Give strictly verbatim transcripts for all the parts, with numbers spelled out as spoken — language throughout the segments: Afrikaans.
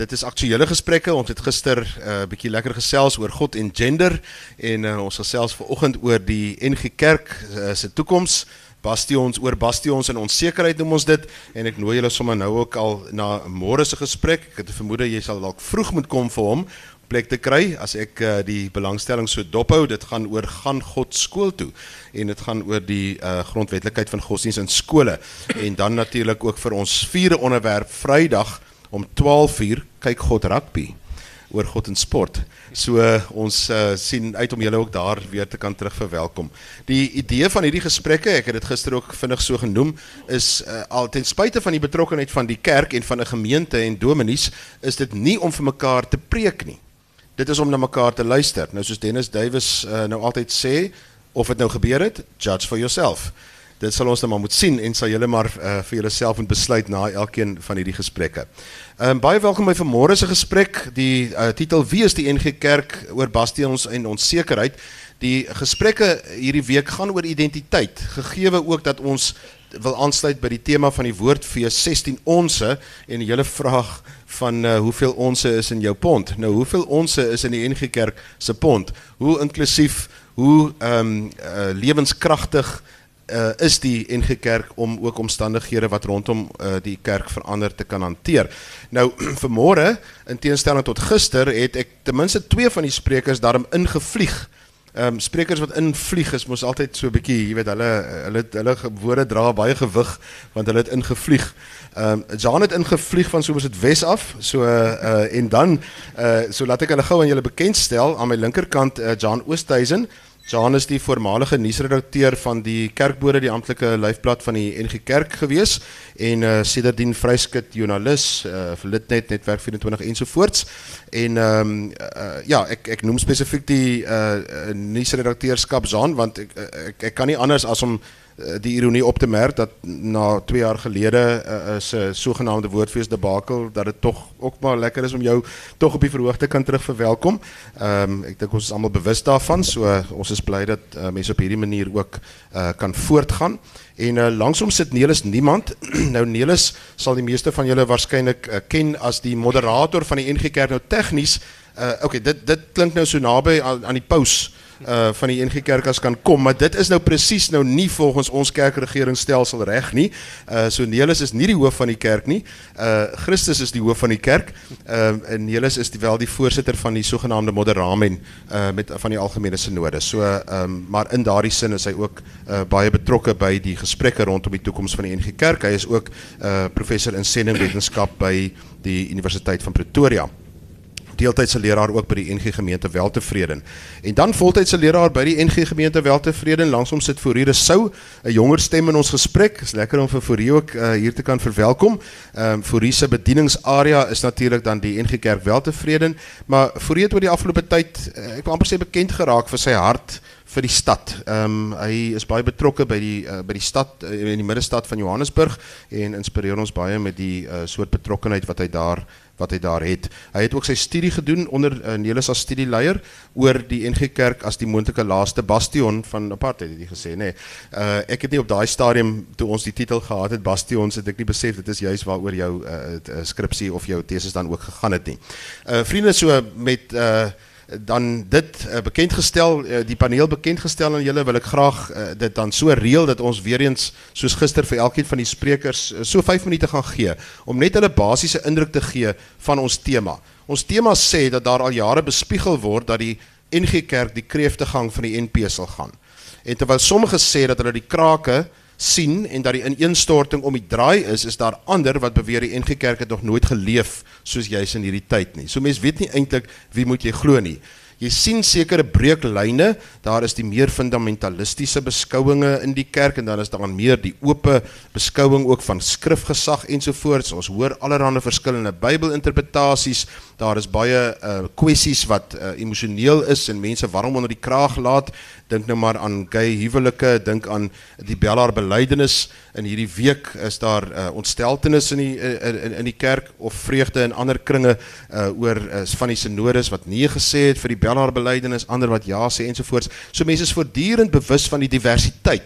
Dit is aktuele gesprekke. Ons het gister 'n uh, bietjie lekker gesels oor God en gender en uh, ons gesels vanoggend oor die N G Kerk uh, se toekoms. Bastions oor bastions en onsekerheid noem ons dit en ek nooi julle sommer nou ook al na môre se gesprek. Ek het 'n vermoede jy sal dalk vroeg moet kom vir hom plek te kry as ek uh, die belangstelling so dophou. Dit gaan oor gaan God skool toe en dit gaan oor die uh, grondwetlikheid van godsdienst in skole en dan natuurlik ook vir ons vierde onderwerp Vrydag om twaalf uur kyk God rugby oor God en sport. So uh, ons uh, sien uit om julle ook daar weer te kan terug verwelkom. Die idee van hierdie gesprekke, ek het dit gister ook vinnig so genoem, is uh, al ten spyte van die betrokkenheid van die kerk en van 'n gemeente en dominees, is dit nie om vir mekaar te preek nie. Dit is om na mekaar te luister. Nou soos Dennis Davis uh, nou altyd sê, of het nou gebeur het, judge for yourself. Dit sal ons nou maar moet sien en sal julle maar uh, vir julle self moet besluit na elkeen van hierdie gesprekke. Um, baie welkom by vanmôre se gesprek. Die uh, titel Wie is die N G Kerk oor bastions en onsekerheid. Die gesprekke hierdie week gaan oor identiteit, gegeewe ook dat ons wil aansluit by die tema van die woordfees sestien onse en die hele vraag van uh, hoeveel onse is in jou pond. Nou, hoeveel onse is in die N G Kerk se pond? Hoe inklusief, hoe um, uh, lewenskragtig Uh, is die N G Kerk om ook omstandighede wat rondom uh, die kerk verander te kan hanteer. Nou, vanmôre, in teenstelling tot gister, het ek ten minste twee van die sprekers daarom ingevlieg. Um, sprekers wat invlieg is, moes altyd so 'n bietjie, jy weet, hulle, hulle, hulle woorde dra baie gewig, want hulle het ingevlieg. Um, Jan het ingevlieg van soos het Wes af, so, uh, en dan, uh, so laat ek hulle gou aan julle bekendstel, aan my linkerkant, uh, Jan Oosthuizen. Jan is die voormalige nuusredakteur van die Kerkbode, die amptelike lyfblad van die N G Kerk gewees en uh, sedertdien vryskut joernalis uh, vir Litnet, Netwerk vyf-en-twintig ensovoorts. En um, uh, ja, ek, ek noem spesifiek die uh, nuusredakteurskap Jan, want ek, ek, ek kan nie anders as om die ironie op te merk dat na twee jaar gelede uh, is 'n sogenaamde woordfees debakel, dat dit tog ook maar lekker is om jou tog op die verhoogte kan terug verwelkom. Um, ek dink ons is almal bewus daarvan, so uh, ons is bly dat uh, mense op hierdie manier ook uh, kan voortgaan. En uh, langsom sit Nelis Niemand. Nou Nelis sal die meeste van julle waarskynlik uh, ken as die moderator van die N G Kerk. Nou tegnies, uh, okay, dit dit klink nou so naby aan, aan die paus Uh, van die N G Kerk as kan kom, maar dit is nou presies nou nie volgens ons kerkregeringsstelsel reg nie. Uh, so Nelis is nie die hoof van die kerk nie. Uh, Christus is die hoof van die kerk. Uh, en Nelis is die, wel die voorsitter van die sogenaamde moderamen uh, met van die algemene synode. So, um, maar in daardie sin is hy ook uh, baie betrokke by die gesprekke rondom die toekoms van die N G Kerk. Hy is ook uh, professor in sendingwetenskap by die Universiteit van Pretoria. Deeltydse leraar ook by die N G Gemeente Weltevreden. En dan voltydse leraar by die N G Gemeente Weltevreden. Langsom sit Fourie Rousseau, 'n jonger stem in ons gesprek. Is lekker om vir Fourie ook uh, hier te kan verwelkom. Um, Fourie se bedieningsarea is natuurlik dan die N G Kerk Weltevreden, maar Fourie het oor die afgelope tyd, uh, ek wil amper sê bekend geraak vir sy hart vir die stad. Um, hy is baie betrokke by die, uh, by die stad, uh, in die middestad van Johannesburg en inspireer ons baie met die uh, soort betrokkenheid wat hy daar wat hy daar het. Hy het ook sy studie gedoen onder uh, Nelis as studieleier oor die N G Kerk as die moontlike laaste bastion van apartheid, het hy gesê, nee. Uh, ek het nie op daai stadium, toe ons die titel gehad het, bastions, het ek nie besef, dit is juist waaroor jou uh, skripsie of jou thesis dan ook gegaan het nie. Uh, vriende, so met uh, dan dit uh, bekendgestel, uh, die paneel bekendgestel aan julle, wil ek graag uh, dit dan so reël dat ons weer eens, soos gister vir elkeen van die sprekers, uh, so vyf minute gaan gee, om net hulle basiese indruk te gee van ons tema. Ons tema sê dat daar al jare bespiegel word dat die N G Kerk die kreeftegang van die N P sal gaan. En terwyl sommige sê dat hulle die krake sien en dat die ineenstorting om die draai is, is daar ander wat beweer die N G Kerk het nog nooit geleef soos juis in hierdie tyd nie. So mens weet nie eintlik wie moet jy glo nie. Jy sien sekere breuklyne, daar is die meer fundamentalistiese beskouinge in die kerk en dan is daar meer die ope beskouing ook van skrifgesag ensovoorts. Ons hoor allerhande verskillende Bybelinterpretasies, daar is baie uh, kwessies wat uh, emosioneel is en mense warm onder die kraag laat. Dink nou maar aan gay huwelike, dink aan die Bellaar belydenis. In hierdie week is daar uh, ontsteltenis in die, in, in die kerk of vreugde in ander kringe uh, oor uh, van die synodes wat nee gesê het vir die Bellaar belydenis, ander wat ja sê ensovoorts. So mense is voortdurend bewus van die diversiteit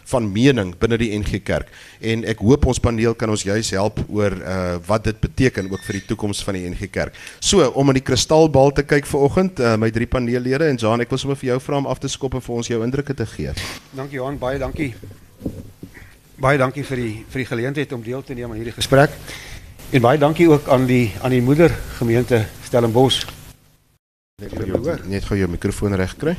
van mening binne die N G Kerk. En ek hoop ons paneel kan ons juist help oor uh, wat dit beteken ook vir die toekoms van die N G Kerk. So, om in die kristalbal te kyk vanoggend, uh, my drie paneellede, en Johan, ek wil sommer vir jou vra om af te skop en vir ons jou indrukke te gee. Dankie Johan, baie dankie. Baie dankie vir die, vir die geleentheid om deel te neem aan hierdie gesprek. En baie dankie ook aan die, aan die moedergemeente Stellenbosch. Net gou jou, net gou jou mikrofoon reg kry.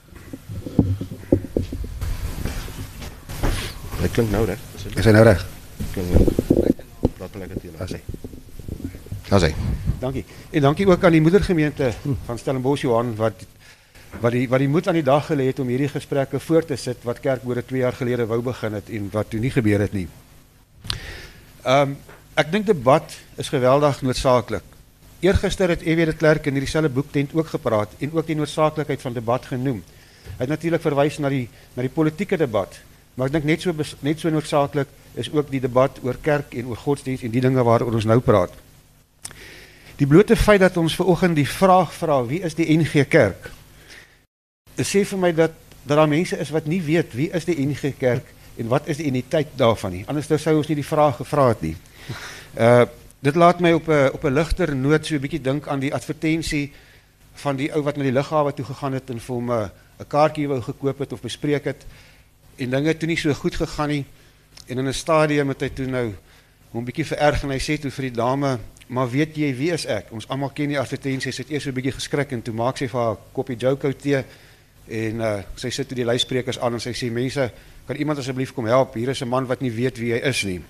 Dit klink nou reg. Is hy nou reg? Praat lekker teen. As hy. As hy. Dankie. En dankie ook aan die moedergemeente van Stellenbosch Johan wat wat die wat die moed aan die dag gelê het om hierdie gesprekke voort te sit wat Kerkbode twee jaar gelede wou begin het en wat toe nie gebeur het nie. Ehm um, ek dink debat is geweldig noodsaaklik. Eergister het E W de Klerk in hierdie selfe boektent ook gepraat en ook die noodsaaklikheid van debat genoem. Hy het natuurlik verwys na die na die politieke debat, maar ek dink net so net so noodsaaklik is ook die debat oor kerk en oor godsdienst en die dinge waaroor ons nou praat. Die blote feit dat ons vanoggend die vraag vra, wie is die N G Kerk? Dit sê vir my dat, dat daar mense is wat nie weet wie is die N G Kerk en wat is die identiteit daarvan nie. Anders sou ons nie die vraag gevra het nie. Uh, dit laat my op 'n op 'n ligter noot so 'n bietjie dink aan die advertensie van die ou wat na die lughawe toe gegaan het en vir hom 'n 'n kaartjie wou gekoop het of bespreek het en dinge het toe nie so goed gegaan nie. En in 'n stadium het hy toe nou hom bietjie vererg en hy sê toe vir die dame, maar weet jy wie is ek? Ons almal ken die advertensie, sy het eers so 'n bietjie geskrik en toe maak sy vir haar koppie Joko tee en uh, sy sit toe die luisprekers aan en sy sê, mense, kan iemand asseblief kom help? Hier is 'n man wat nie weet wie hy is nie.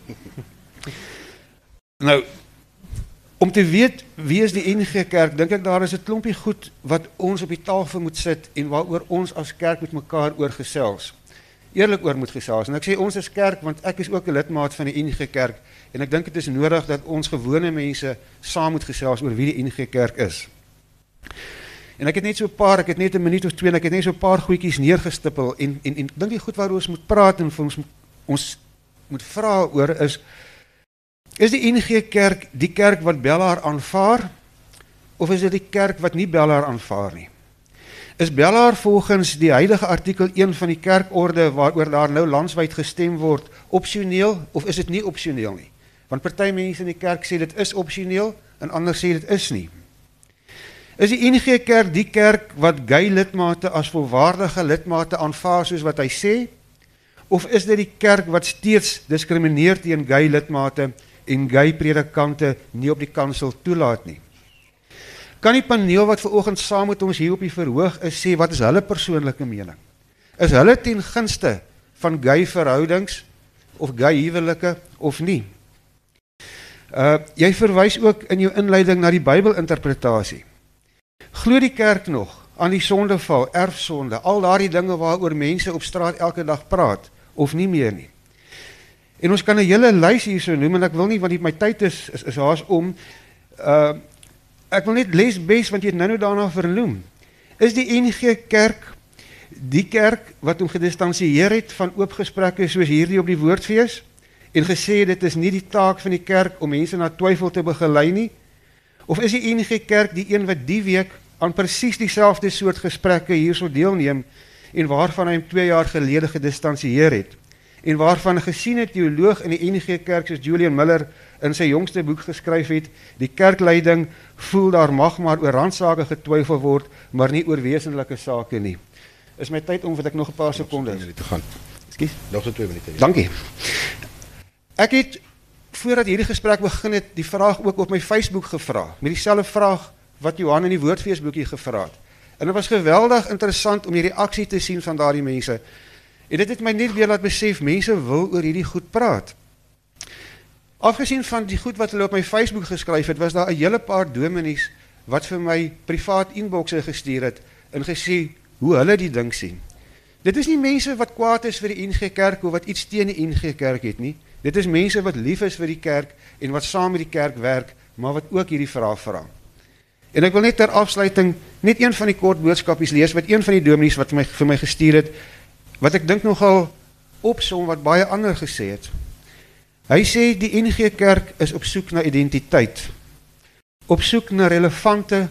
Nou, om te weet wie is die N G Kerk, dink ek daar is 'n klompie goed wat ons op die tafel moet sit en waaroor ons as kerk met mekaar oor gesels. Eerlik oor moet gesels. En ek sê ons as kerk, want ek is ook 'n lidmaat van die N G Kerk en ek dink dit is nodig dat ons gewone mense saam moet gesels oor wie die N G Kerk is. En ek het net so 'n paar, ek het net 'n minuut of twee en ek het net so 'n paar goedjies neergestippel en en en dink die goed waaroor ons moet praat en vir ons ons moet vra oor is is die N G Kerk die kerk wat Bellaar aanvaar of is dit die kerk wat nie Bellaar aanvaar nie? Is Bellaar volgens die huidige artikel een van die kerkorde waaroor daar nou landwyd gestem word opsioneel of is dit nie opsioneel nie? Want party mense in die kerk sê dit is opsioneel en ander sê dit is nie. Is die N G Kerk die kerk wat gay lidmate as volwaardige lidmate aanvaar soos wat hy sê? Of is dit die kerk wat steeds diskrimineer teen gay lidmate en gay predikante nie op die kansel toelaat nie? Kan die paneel wat vanoggend saam met ons hier op die verhoog is sê wat is hulle persoonlike mening? Is hulle ten gunste van gay verhoudings of gay huwelike of nie? Uh, jy verwys ook in jou inleiding na die Bybelinterpretasie. Glo die kerk nog aan die sondeval, erfsonde, al daardie dinge waaroor mense op straat elke dag praat, of nie meer nie? En ons kan 'n hele lys hier so noem, en ek wil nie, want my tyd is, is, is haas om, uh, ek wil net les bes, want jy het nou nou daarna vernoem. Is die N G Kerk die kerk wat hom gedistansieer het van oopgesprekke soos hierdie op die Woordfees, en gesê dit is nie die taak van die kerk om mense na twyfel te begelei nie? Of is die N G Kerk die een wat die week aan presies dieselfde soort gesprekke hierso deelneem en waarvan hy hom twee jaar gelede gedistansieer het en waarvan 'n gesiene teoloog in die N G Kerk soos Julian Miller in sy jongste boek geskryf het, die kerkleiding voel daar mag maar oor randsake getwyfel word, maar nie oor wesenlike sake nie. Is my tyd om wat ek nog 'n paar sekondes te gaan. Ekskuus. Nog so twee minute. Dankie. Ek het voordat hierdie gesprek begin het, die vraag ook op my Facebook gevra, met dieselfde vraag wat Johan in die Woordfeesboekie gevra het. En dit was geweldig interessant om die reaksie te sien van daardie mense. En dit het my net weer laat besef, mense wil oor hierdie goed praat. Afgesien van die goed wat hulle op my Facebook geskryf het, was daar 'n hele paar dominees wat vir my privaat inboxe gestuur het en gesê hoe hulle die ding sien. Dit is nie mense wat kwaad is vir die N G Kerk of wat iets teen die N G Kerk het nie. Dit is mense wat lief is vir die kerk en wat saam met die kerk werk, maar wat ook hierdie vraag vra. En ek wil net ter afsluiting net een van die kort boodskapies lees wat een van die dominees wat my, vir my gestuur het, wat ek dink nogal opsom wat baie ander gesê het. Hy sê die N G Kerk is op soek na identiteit, op soek na relevante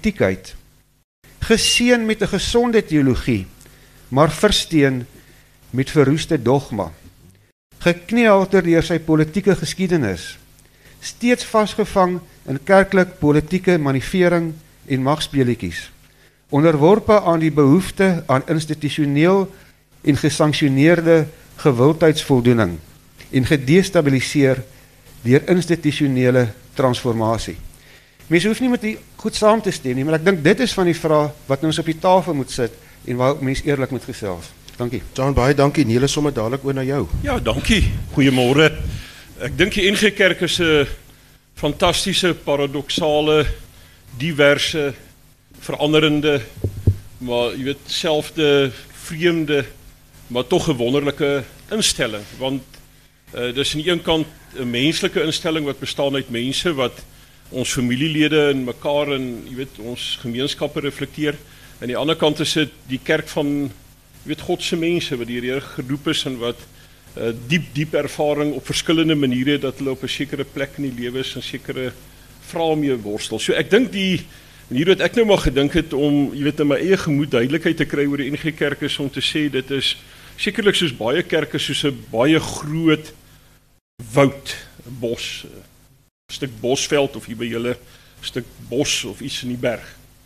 autentiekheid, geseën met 'n gesonde teologie, maar versteen met verroeste dogma, gekneelter deur sy politieke geskiedenis, steeds vasgevang in kerklik politieke manivering en magspeletjies, onderworpe aan die behoefte aan institusioneel en gesanksioneerde gewildheidsvoldoening en gedestabiliseer deur institusionele transformasie. Mense hoef nie met die goed saam te stem nie, maar ek dink dit is van die vrae wat ons op die tafel moet sit en waar mense eerlik moet gesels. Dankie. John, baie dankie. Niele sommer dadelik oor na jou. Ja, dankie. Goeiemôre. Ek dink die N G Kerk is 'n fantastiese, paradoksale, diverse, veranderende, maar jy weet, selfde vreemde, maar tog 'n wonderlike instelling, want uh, dis aan die een kant 'n menslike instelling wat bestaan uit mense wat ons familielede en mekaar en jy weet ons gemeenskappe reflekteer. Aan die ander kant is dit die kerk van jy weet God se mense wat deur die Here geroep is en wat uh, diep diep ervaring op verskillende maniere dat hulle op 'n sekere plek in die lewe is en sekere vrae mee worstel. So ek dink die manier wat ek nou maar gedink het om jy weet in my eie gemoed duidelikheid te kry oor die N G Kerk is om te sê dit is sekerlik soos baie kerke soos 'n baie groot woud, 'n bos, 'n stuk bosveld of hier by julle 'n stuk bos of iets in die berg.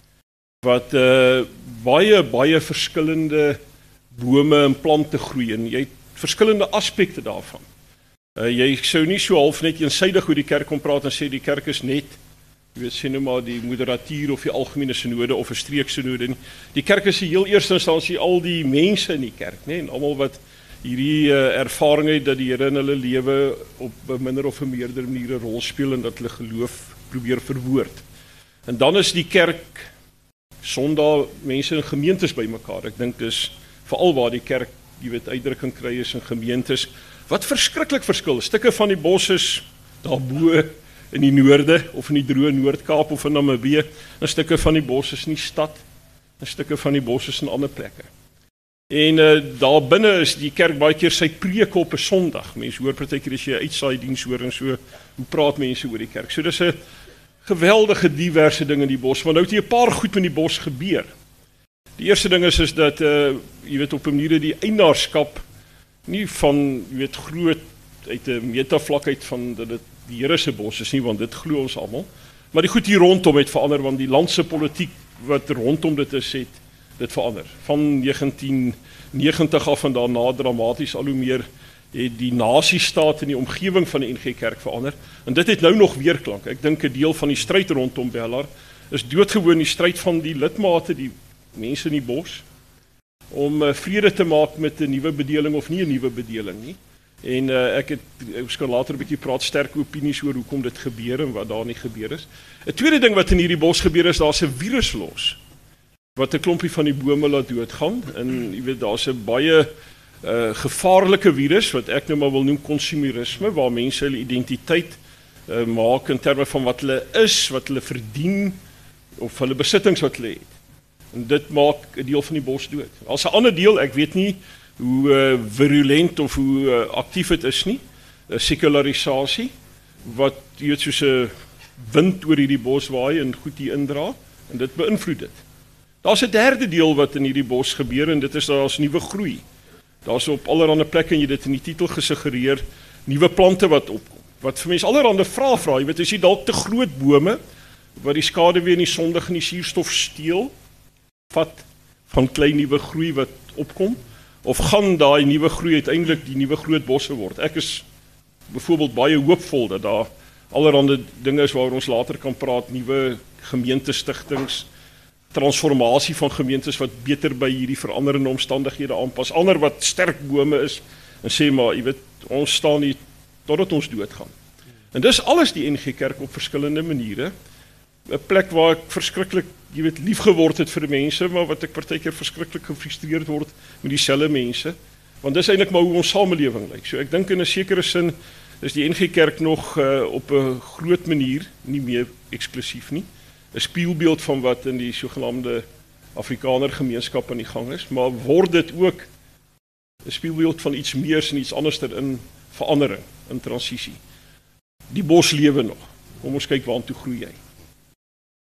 Wat uh, baie baie verskillende bome en plante groei en jy het verskillende aspekte daarvan. Uh, jy sou nie so half net eensydig oor die kerk kom praat en sê die kerk is net jy weet sê nou maar die moderatuur of die algemene sinode of 'n streeksinode nie. Die kerk is die heel eerste instansie al die mense in die kerk, nê, en almal wat hierdie uh, ervaring het dat die Here in hulle lewe op 'n minder of 'n meerder maniere rol speel en dat hulle geloof probeer verwoord. En dan is die kerk Sondag mense in gemeentes bymekaar. Ek dink dis veral waar die kerk, jy weet, uitdrukking kry is in gemeentes wat verskriklik verskil. Stukke van die bos is daarbo in die noorde of in die droë Noord-Kaap of in Namibië, en stukke van die bos is in die stad, en stukke van die bos is in ander plekke. En uh, daar binne is die kerk baie keer sy preek op 'n Sondag. Mense hoor partykeer as jy 'n uitsaai diens hoor en so, hoe praat mense oor die kerk. So dis 'n geweldige diverse ding in die bos, maar nou het hier 'n paar goed met die bos gebeur. Die eerste ding is is dat uh, jy weet op 'n manier die eienaarskap nie van jy weet groot uit 'n metavlak uit van dat dit die Here se bos is nie, want dit glo ons almal, maar die goed hier rondom het verander want die landse politiek wat rondom dit is het dit verander. Van negentien negentig af en daarna dramaties al hoe meer het die nasiestaat in die omgewing van die N G Kerk verander en dit het nou nog weerklank. Ek dink 'n deel van die stryd rondom Bellaar is doodgewoon die stryd van die lidmate, die mense in die bos om uh, vrede te maak met 'n nuwe bedeling of nie 'n nuwe bedeling nie. En uh, ek het ek skal later 'n bietjie praat sterk opinies oor hoekom dit gebeur en wat daar nie gebeur is. 'n Tweede ding wat in hierdie bos gebeur is daar's 'n virus los wat 'n klompie van die bome laat doodgaan en jy weet daar's 'n baie uh, gevaarlike virus wat ek nou maar wil noem konsumerisme waar mense hulle identiteit uh, maak in terme van wat hulle is, wat hulle verdien of hulle besittings wat hulle het. En dit maak 'n deel van die bos dood. As 'n ander deel, ek weet nie hoe uh, virulent of hoe uh, aktief dit is nie, uh, sekularisasie wat jy weet soos 'n wind oor hierdie bos waai en goed hier indra en dit beïnvloed dit. Daar's 'n derde deel wat in hierdie bos gebeur en dit is daar's nuwe groei. Daar's op allerlei plekke en jy dit in die titel gesuggereer, nuwe plante wat opkom. Wat vir mense allerlei vrae vra, jy weet as jy dalk te groot bome wat die skaduwee en die sondig en die suurstof steel, vat van klein nuwe groei wat opkom, of gaan daai nuwe groei uiteindelik die nuwe groot bosse word. Ek is byvoorbeeld baie hoopvol dat daar allerlei dinge is waaroor ons later kan praat, nuwe gemeentestigtings, transformasie van gemeentes wat beter by hierdie veranderende omstandighede aanpas, ander wat sterk bome is en sê maar, jy weet, ons staan hier totdat ons doodgaan. En dis alles die N G Kerk op verskillende maniere, 'n plek waar ek verskriklik, jy weet, lief geword het vir mense, maar wat ek partykeer verskriklik gefrustreerd word met dieselfde mense, want dis eintlik maar hoe ons samelewing lyk. So ek dink in 'n sekere sin is die N G Kerk nog uh, op 'n groot manier, nie meer eksklusief nie, 'n spieelbeeld van wat in die sogenaamde Afrikaner gemeenskap aan die gang is, maar word dit ook 'n spieelbeeld van iets meer en iets anderster in verandering, in transisie. Die bos lewe nog. Kom ons kyk waartoe groei hy.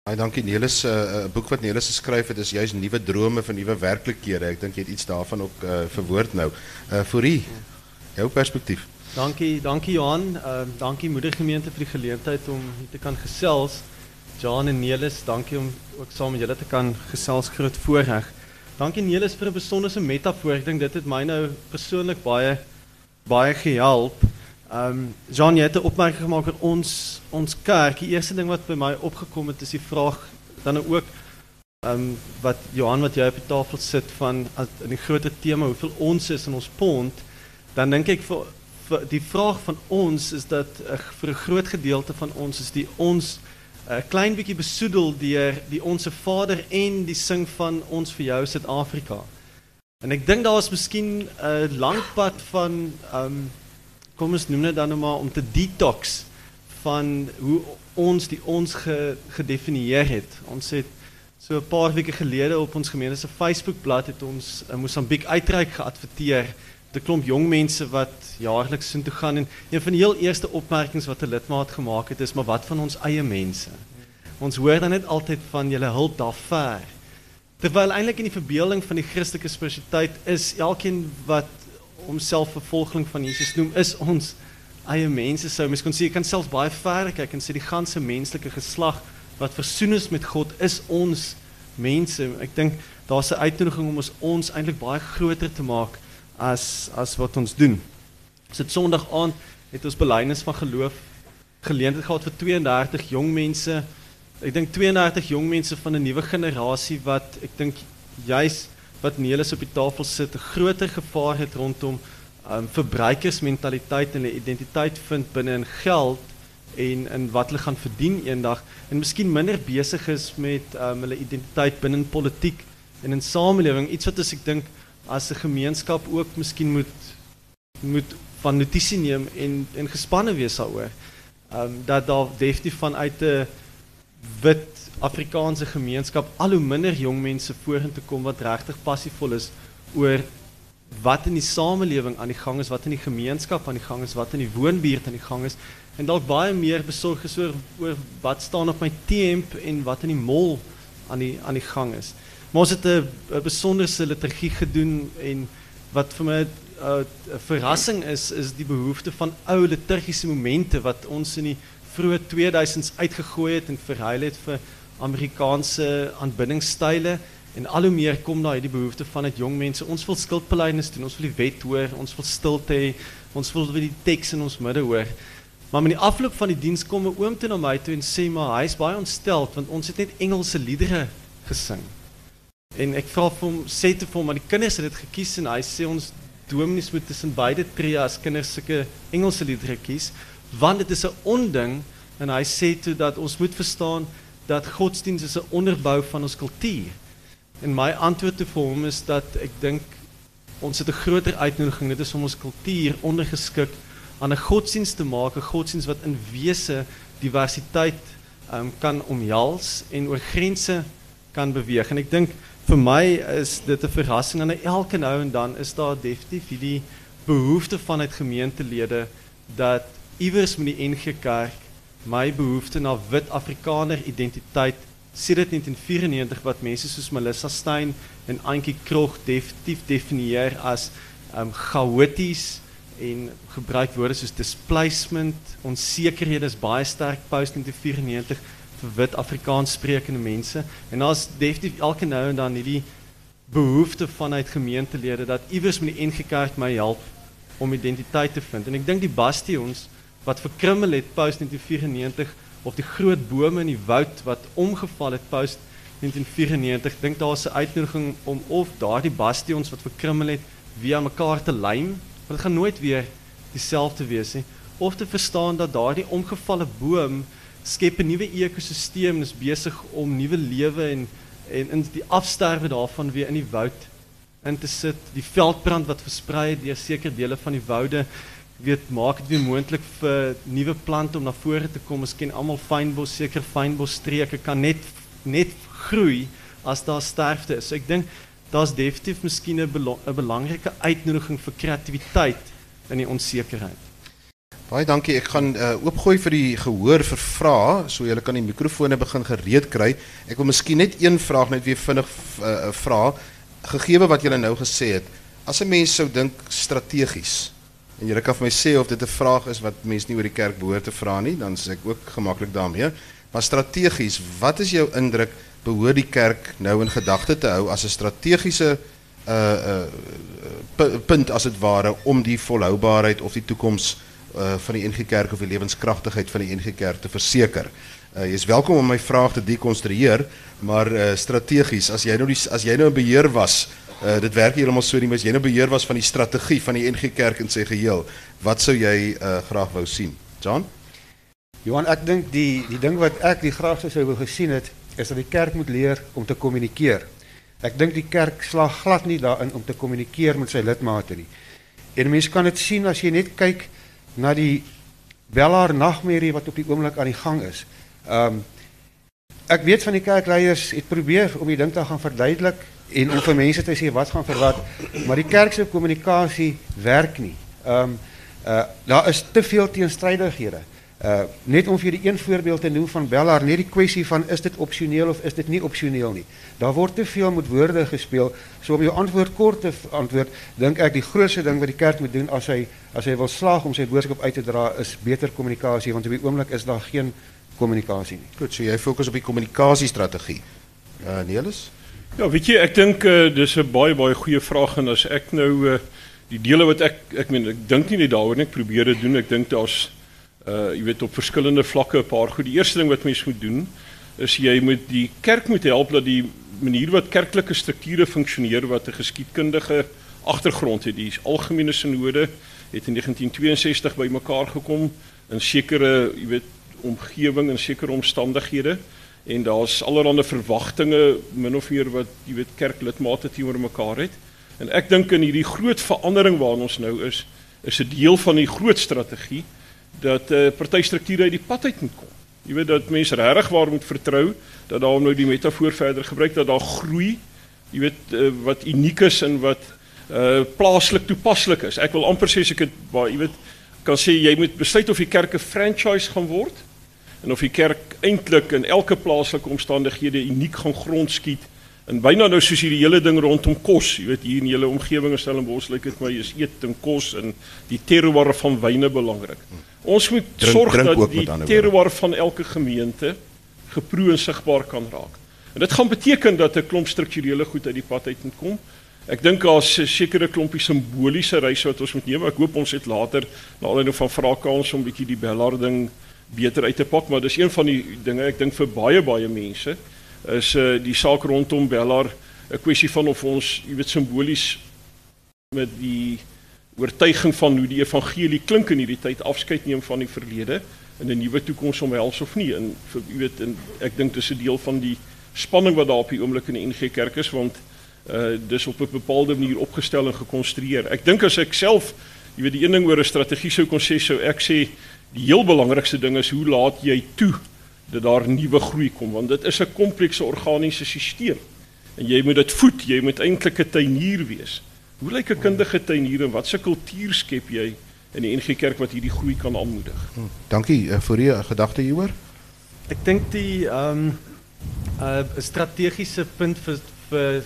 Baie dankie Nelis. 'n uh, boek wat Nelis geskryf het is juist nuwe drome vir nuwe werklikhede. Ek dink jy het iets daarvan ook uh, verwoord nou. Uh, Fourie, jou perspektief. Dankie, dankie Johan. Uh, dankie Moedergemeente vir die geleentheid om hier te kan gesels. Jan en Nelis, dankie om ook saam met julle te kan gesels, groot voorreg. Dankie Nelis vir 'n besondere metafoor. Ek dink dit het my nou persoonlik baie baie gehelp. Um, Jan, jy het 'n opmerking gemaak oor ons ons kerk. Die eerste ding wat by my opgekom het is die vraag dan ook um, wat Johan wat jy op die tafel sit van as, in die groter tema hoeveel ons is in ons pond. Dan dink ek vir, vir die vraag van ons is dat uh, vir 'n groot gedeelte van ons is die ons 'n uh, klein bietjie besoedel deur die Onse Vader en die sing van ons vir jou Suid-Afrika. En ek dink daar is miskien 'n uh, lang pad van um, kom ons noem dit dan nou maar om te detox van hoe ons die ons ge, gedefinieer het. Ons het so 'n paar weke gelede op ons gemeente se Facebookblad het ons in Mosambiek uitreik geadverteer. 'n Klomp jong mense wat jaarliks soontoe gaan en een van die heel eerste opmerkings wat 'n lidmaat gemaak het is maar wat van ons eie mense. Ons hoor dan net altyd van julle hulp daar ver. Terwyl eintlik in die verbeelding van die Christelike spiritualiteit is elkeen wat homself 'n volgeling van Jesus noem, is ons eie mense. Sou mens kon sê, jy kan selfs baie ver kyk en sê die ganse menslike geslag wat versoen is met God is ons mense. Ek dink daar's 'n uitnodiging om ons ons eintlik baie groter te maak as as wat ons doen. Ons het Sondag aand het ons belydenis van geloof geleentheid gehad vir twee en dertig jong mense. Ek dink twee en dertig jong mense van 'n nuwe generasie wat ek dink juis wat Nelis op die tafel sit 'n groter gevaar het rondom um, verbruikersmentaliteit en hulle identiteit vind binne in geld en in wat hulle gaan verdien eendag en miskien minder besig is met um, hulle identiteit binne in politiek en in samelewing, iets wat as ek dink as 'n gemeenskap ook miskien moet moet van notisie neem en en gespanne wees daaroor. Um, dat daar definitief vanuit 'n wit Afrikaanse gemeenskap al hoe minder jong mense vorentoe kom wat regtig passievol is oor wat in die samelewing aan die gang is, wat in die gemeenskap aan die gang is, wat in die woonbuurt aan die gang is en dalk baie meer besorg is oor, oor wat staan op my T-hemp en wat in die mall aan die aan die gang is. Maar ons het 'n besonderse liturgie gedoen en wat vir my 'n uh, verrassing is is die behoefte van ou liturgiese momente wat ons in die vroeë tweeduisends uitgegooi het en verhuil het vir Amerikaanse aanbiddingsstyle en al hoe meer kom daar die behoefte van uit jong mense. Ons wil skuldbelydenis doen, ons wil die wet hoor, ons wil stilte hê, ons wil die teks in ons midde hoor. Maar met die afloop van die diens kom 'n oom toe na my toe en sê maar hy is baie ontsteld want ons het net Engelse liedere gesing. En ek vra vir hom, sê te vir hom, maar die kinders het dit gekies en hy sê ons dominees moet tussen beide tree as kinders sulke Engelse liedere kies, want dit is 'n onding en hy sê toe dat ons moet verstaan dat godsdienst is 'n onderbou van ons kultuur. En my antwoord te vir hom is dat ek dink ons het 'n groter uitnodiging, dit is om ons kultuur ondergeskik aan 'n godsdienst te maak, 'n godsdienst wat in wese diversiteit um, kan omhels en oor grense kan beweeg. En ek dink vir my is dit 'n verrassing en elke nou en dan is daar definitief hierdie behoefte vanuit gemeentelede dat iewers met die N G Kerk my behoefte na wit Afrikaner identiteit sedert negentien vyfennegentig wat mense soos Melissa Stein en Antjie Krog definitief definieer as um, chaoties en gebruik woorde soos displacement, onsekerhede is baie sterk post negentien vyfennegentig vir wit Afrikaans sprekende mense en daar's definitief elke nou en dan hierdie behoefte vanuit gemeentelede dat iewers met die N G Kerk my help om identiteit te vind. En ek dink die bastions wat verkrummel het post negentien vyfennegentig of die groot bome in die woud wat omgeval het post negentien vyfennegentig, dink daar is 'n uitnodiging om of daardie bastions wat verkrummel het weer aan mekaar te lym, want dit gaan nooit weer dieselfde wees nie, of te verstaan dat daardie omgevalle boom skep 'n nuwe ekosisteem en is besig om nuwe lewe en en in die afsterwe daarvan weer in die woud in te sit, die veldbrand wat versprei het deur sekere dele van die woude, weet maak dit weer moontlik vir nuwe plante om na vore te kom. Ons ken almal fynbos, seker fynbosstreke kan net net groei as daar sterfte is. So ek dink daar's definitief miskien 'n belo- 'n belangrike uitnodiging vir kreatiwiteit in die onsekerheid. Baie dankie. Ek gaan uh, oopgooi vir die gehoor vir vrae, so julle kan die mikrofone begin gereed kry. Ek wil miskien net een vraag net weer vinnig uh, vra, gegeewe wat julle nou gesê het. As 'n mens sou dink strategies, en julle kan vir my sê of dit 'n vraag is wat mense nie oor die kerk behoort te vra nie, dan is ek ook gemaklik daarmee. Maar strategies, wat is jou indruk, behoort die kerk nou in gedagte te hou as 'n strategiese uh, uh, punt as dit ware om die volhoubaarheid of die toekoms uh, van die N G Kerk of die lewenskragtigheid van die N G Kerk te verseker? Uh, jy is welkom om my vraag te dekonstrueer, maar uh, strategies, as jy nou die, as jy nou 'n beheer was, uh, dit werk heeltemal so nie, maar as jy nou beheer was van die strategie van die N G Kerk in sy geheel, wat sou jy uh, graag wou sien? John? Johan, ek dink die die ding wat ek die graagste sou wou gesien het, is dat die kerk moet leer om te kommunikeer. Ek dink die kerk slaag glad nie daarin om te kommunikeer met sy lidmate nie. En mense kan dit sien as jy net kyk na die Bellaar nagmerrie wat op die oomblik aan die gang is. Um, ek weet van die kerkleiers het probeer om die ding te gaan verduidelik en om vir mense te sê wat gaan vir wat, maar die kerk se kommunikasie werk nie. Um, uh, daar is te veel teenstrydighede. Uh, net om vir die een voorbeeld te noem van Bellaar, net die kwessie van is dit opsioneel of is dit nie opsioneel nie. Daar word te veel met woorde gespeel. So om jou antwoord kort te antwoord, dink ek die grootste ding wat die kerk moet doen as hy as hy wil slaag om sy boodskap uit te dra, is beter kommunikasie, want op die oomblik is daar geen kommunikasie nie. Goed, so jy fokus op die kommunikasiestrategie. Uh, Nelis? Ja, weet jy, ek dink uh, dis 'n baie baie goeie vraag, en as ek nou uh, die dele wat ek ek meen ek dink nie net daaroor nie, ek probeer dit doen. Ek dink daar's Uh, jy weet op verskillende vlakke 'n paar goed. Die eerste ding wat mens moet doen is jy moet die kerk moet help dat die manier wat kerklike strukture funksioneer, wat 'n geskiedkundige agtergrond het. Die algemene sinode het in negentien tweeënsestig bymekaar gekom in sekere, jy weet, omgewing en sekere omstandighede, en daar's allerlei verwagtinge min of meer wat jy weet kerklidmate teenoor mekaar het. En ek dink in hierdie groot verandering waarin ons nou is, is 'n deel van die groot strategie dat uh, partystrukture uit die pad uit moet kom. Jy weet dat mense regtig waar moet vertrou, dat daarom nou die metafoor verder gebruik, dat daar groei, jy weet, uh, wat uniek is en wat uh, plaaslik toepaslik is. Ek wil amper sê, as ek het, waar, jy weet, kan sê, jy moet besluit of die kerk 'n franchise gaan word, en of die kerk eintlik in elke plaaslike omstandighede uniek gaan grondskiet, en byna nou soos hierdie hele ding rondom kos, jy weet, hier in julle omgewing in Stellenbosch, lyk dit my, is eet en kos en die terroir van wyne belangrik. Ons moet drink, sorg drink dat die terroir van elke gemeente geproe en sigbaar kan raak. En dit gaan beteken dat 'n klomp strukturele goed uit die pad uit moet kom. Ek dink daar's 'n sekere klompie simboliese reise wat ons moet neem. Ek hoop ons het later na aanleiding van vrae kans om 'n bietjie die Bellaar ding beter uit te pak, maar dis een van die dinge ek dink vir baie baie mense is uh, die saak rondom Bellaar 'n kwessie van of ons, jy weet, simbolies met die oortuiging van hoe die evangelie klink in hierdie tyd afskeid neem van die verlede en 'n nuwe toekoms omhels of nie. En vir, jy weet, en ek dink dis 'n deel van die spanning wat daar op die oomblik in die N G Kerk is, want uh, dis op 'n bepaalde manier opgestel en gekonstrueer. Ek dink as ek self, jy weet, die een ding oor 'n strategie sou kon sê, sou ek sê die heel belangrikste ding is hoe laat jy toe dat daar nuwe groei kom, want dit is 'n komplekse organiese stelsel. En jy moet dit voed, jy moet eintlik 'n tuinier wees. Hoe lyk 'n kundige tuinier en wat se kultuur skep jy in die N G Kerk wat hierdie groei kan aanmoedig? Hmm, dankie. Uh, vir u gedagte hieroor? Ek dink die ehm um, uh, strategiese punt vir vir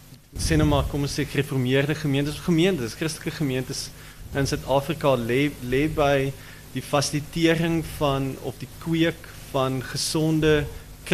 sê nou maar, kom ons sê gereformeerde gemeentes, gemeentes, Christelike gemeentes in Suid-Afrika lê lê by die fasilitering van of die kweek van gesonde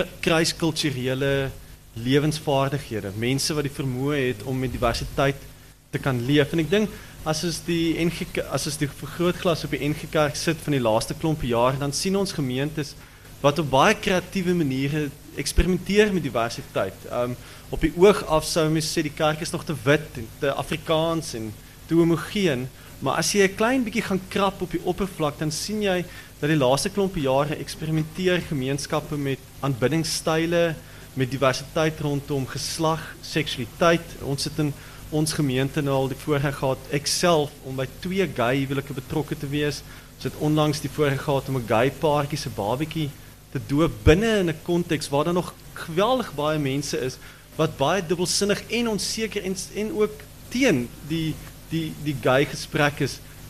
kruiskulturele lewensvaardighede, mense wat die vermoë het om met diversiteit te kan leef. En ek dink as ons die N G as ons die vergrootglas op die N G Kerk sit van die laaste klompe jare, dan sien ons gemeentes wat op baie kreatiewe maniere eksperimenteer met diversiteit. Um, op die oog af sou mens sê die kerk is nog te wit en te Afrikaans en te homogeen, maar as jy 'n klein bietjie gaan krap op die oppervlak, dan sien jy dat die laaste klompe jare eksperimenteer gemeenskappe met aanbiddingsstyle, met diversiteit rondom geslag, seksualiteit. Ons het in ons gemeente nou al die voorreg gehad, ek self, om by twee gay huwelike betrokke te wees. Ons het onlangs die voorreg gehad om 'n gay paartjie se babatjie te doop binne in 'n konteks waar daar nog geweldig baie mense is wat baie dubbelsinnig en onseker en en ook teen die die die gay gesprek is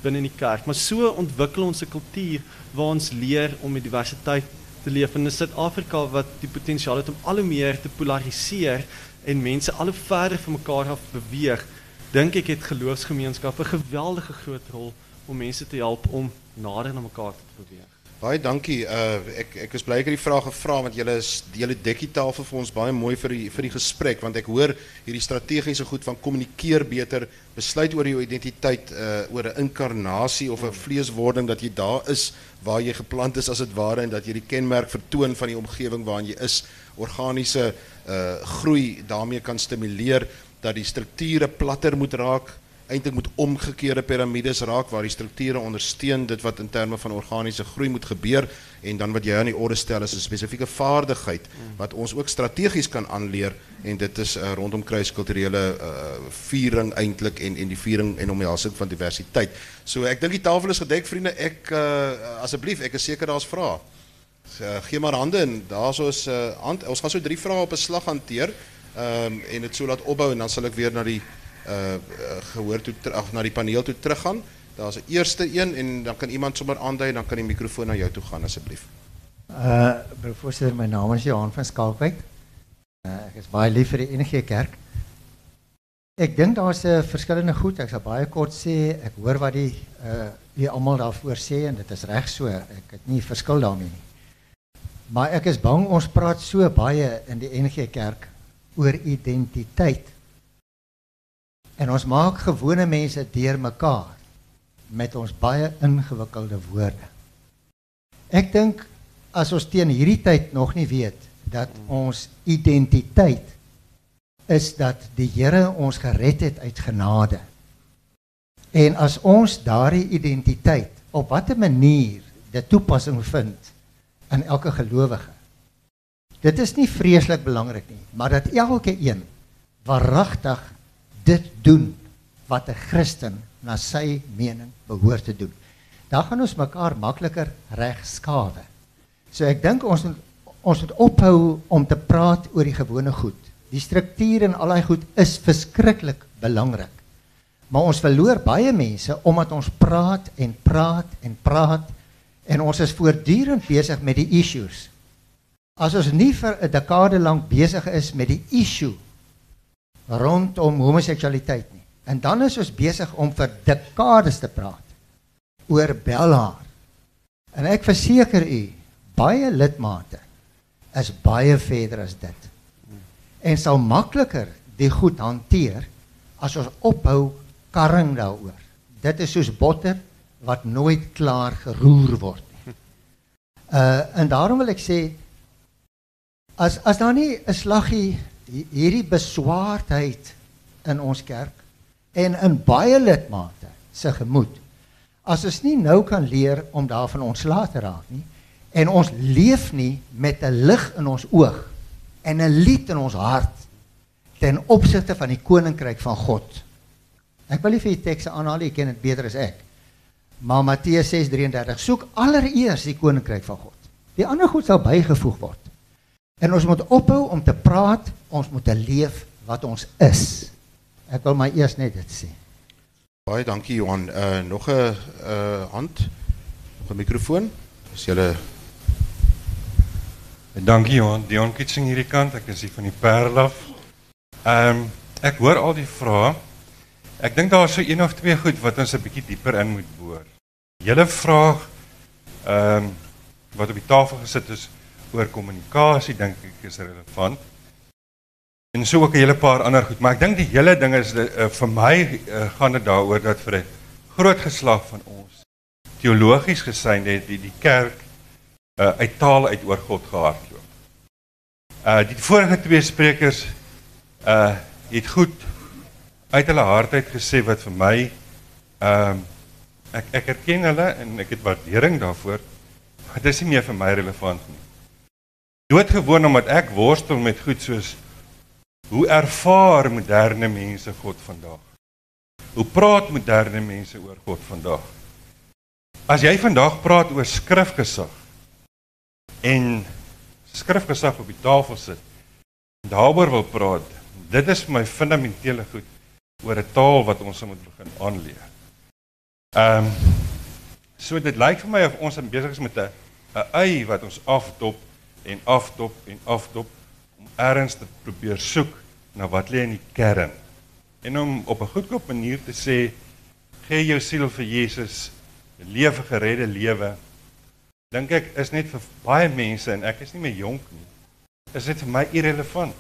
binne die kerk. Maar so ontwikkel ons 'n kultuur waar ons leer om met diversiteit te leef. En in Suid-Afrika wat die potensiaal het om al hoe meer te polariseer en mense al hoe verder van mekaar af beweeg, dink ek het geloofsgemeenskappe 'n geweldige groot rol om mense te help om nader na mekaar te beweeg. Baie dankie. Uh, ek ek is bly ek het die vraag gevra want julle is julle dek die tafel vir ons baie mooi vir die vir die gesprek want ek hoor hierdie strategiese goed van kommunikeer beter, besluit oor jou identiteit, uh, oor 'n inkarnasie of 'n vleeswording dat jy daar is waar jy geplant is as dit ware en dat jy die kenmerk vertoon van die omgewing waarin jy is, organiese uh, groei daarmee kan stimuleer, dat die strukture platter moet raak, eintlik moet omgekeerde piramides raak waar die strukture ondersteun dit wat in terme van organiese groei moet gebeur en dan wat jy aan die orde stel is 'n spesifieke vaardigheid wat ons ook strategies kan aanleer en dit is uh, rondom kruiskulturele uh, viering eintlik en en die viering en omhelsing van diversiteit. So ek dink die tafel is gedek vriende. Ek uh, asseblief, ek is seker daar's vrae. So, uh, gee maar hande en daarso is uh, hand, ons gaan so drie vrae op 'n slag hanteer um, en dit so laat opbou en dan sal ek weer na die Uh, gehoor toe ag na die paneel toe teruggaan. Daar's 'n eerste een en dan kan iemand sommer aandui dan kan die mikrofoon na jou toe gaan asseblief. Uh voorsitter, my naam is Johan van Skalkwyk. Uh, ek is baie lief vir die N G Kerk. Ek dink daar's 'n uh, verskillende goed. Ek sal baie kort sê, ek hoor wat die uh die almal daarvoor sê en dit is reg so. Ek het nie verskil daarmee nie. Maar ek is bang ons praat so baie in die N G Kerk oor identiteit. En ons maak gewone mense deur mekaar met ons baie ingewikkelde woorde. Ek dink as ons teen hierdie tyd nog nie weet dat ons identiteit is dat die Here ons gered het uit genade. En as ons daardie identiteit op watter manier dit toepassing vind in elke gelowige. Dit is nie vreeslik belangrik nie, maar dat elke een waaragtig dit doen wat 'n Christen na sy mening behoort te doen. Dan gaan ons mekaar makliker reg skawe. So ek dink ons moet, ons moet ophou om te praat oor die gewone goed. Die struktuur en al daai goed is verskriklik belangrik. Maar ons verloor baie mense omdat ons praat en praat en praat en ons is voortdurend besig met die issues. As ons nie vir 'n dekade lank besig is met die issue rondom homoseksualiteit nie. En dan is ons besig om vir dekades te praat oor belhaar. En ek verseker u, baie lidmate is baie verder as dit. En sal makliker die goed hanteer as ons ophou karring daaroor. Dit is soos botter wat nooit klaar geroer word nie. Uh, en daarom wil ek sê, as, as daar nie 'n slaggie hierdie beswaardheid in ons kerk en in baie lidmate se gemoed, as ons nie nou kan leer om daarvan ontslae te raak nie, en ons leef nie met 'n lig in ons oog en 'n lied in ons hart ten opsigte van die koninkryk van God. Ek wil nie vir die tekste aanhaal, jy ken dit beter as ek. Maar Matteus ses drieëndertig, soek allereers die koninkryk van God. Die ander goed sal bygevoeg word. En ons moet ophou om te praat, ons moet te leef wat ons is. Ek wil maar eers net dit sê. Baie dankie Johan. Uh, nog 'n uh, hand, nog 'n mikrofoon. As julle Dankie Johan, Dion Kitsing hierdie kant, ek is hier van die Parel af. Um, ek hoor al die vrae. Ek dink daar is so een of twee goed wat ons 'n bietjie dieper in moet boor. Julle vraag um, wat op die tafel gesit is oor kommunikasie, dink ek is relevant. En so ook 'n hele paar ander goed, maar ek dink die hele ding is uh, vir my uh, gaan dit daaroor dat vir 'n groot geslag van ons teologies gesyn het die die kerk uh, uit taal uit oor God gehardloop. Uh die vorige twee sprekers uh het goed uit hulle hart uit gesê wat vir my ehm uh, ek ek erken hulle en ek het waardering daarvoor, maar dit is nie meer vir my relevant nie. Doodgewoon omdat ek worstel met goed soos hoe ervaar moderne mense God vandag? Hoe praat moderne mense oor God vandag? As jy vandag praat oor skrifgesag en skrifgesag op die tafel sit en daaroor wil praat, dit is vir my fundamentele goed oor 'n taal wat ons moet begin aanleer. Ehm um, so dit lyk vir my of ons besig is met 'n 'n ei wat ons afdop en afdop en afdop om ergens te probeer soek na wat lê in die kern. En om op 'n goedkoop manier te sê, gee jou siel vir Jesus, leef 'n geredde lewe. Dink ek is net vir baie mense, en ek is nie meer jonk nie, is dit vir my irrelevant.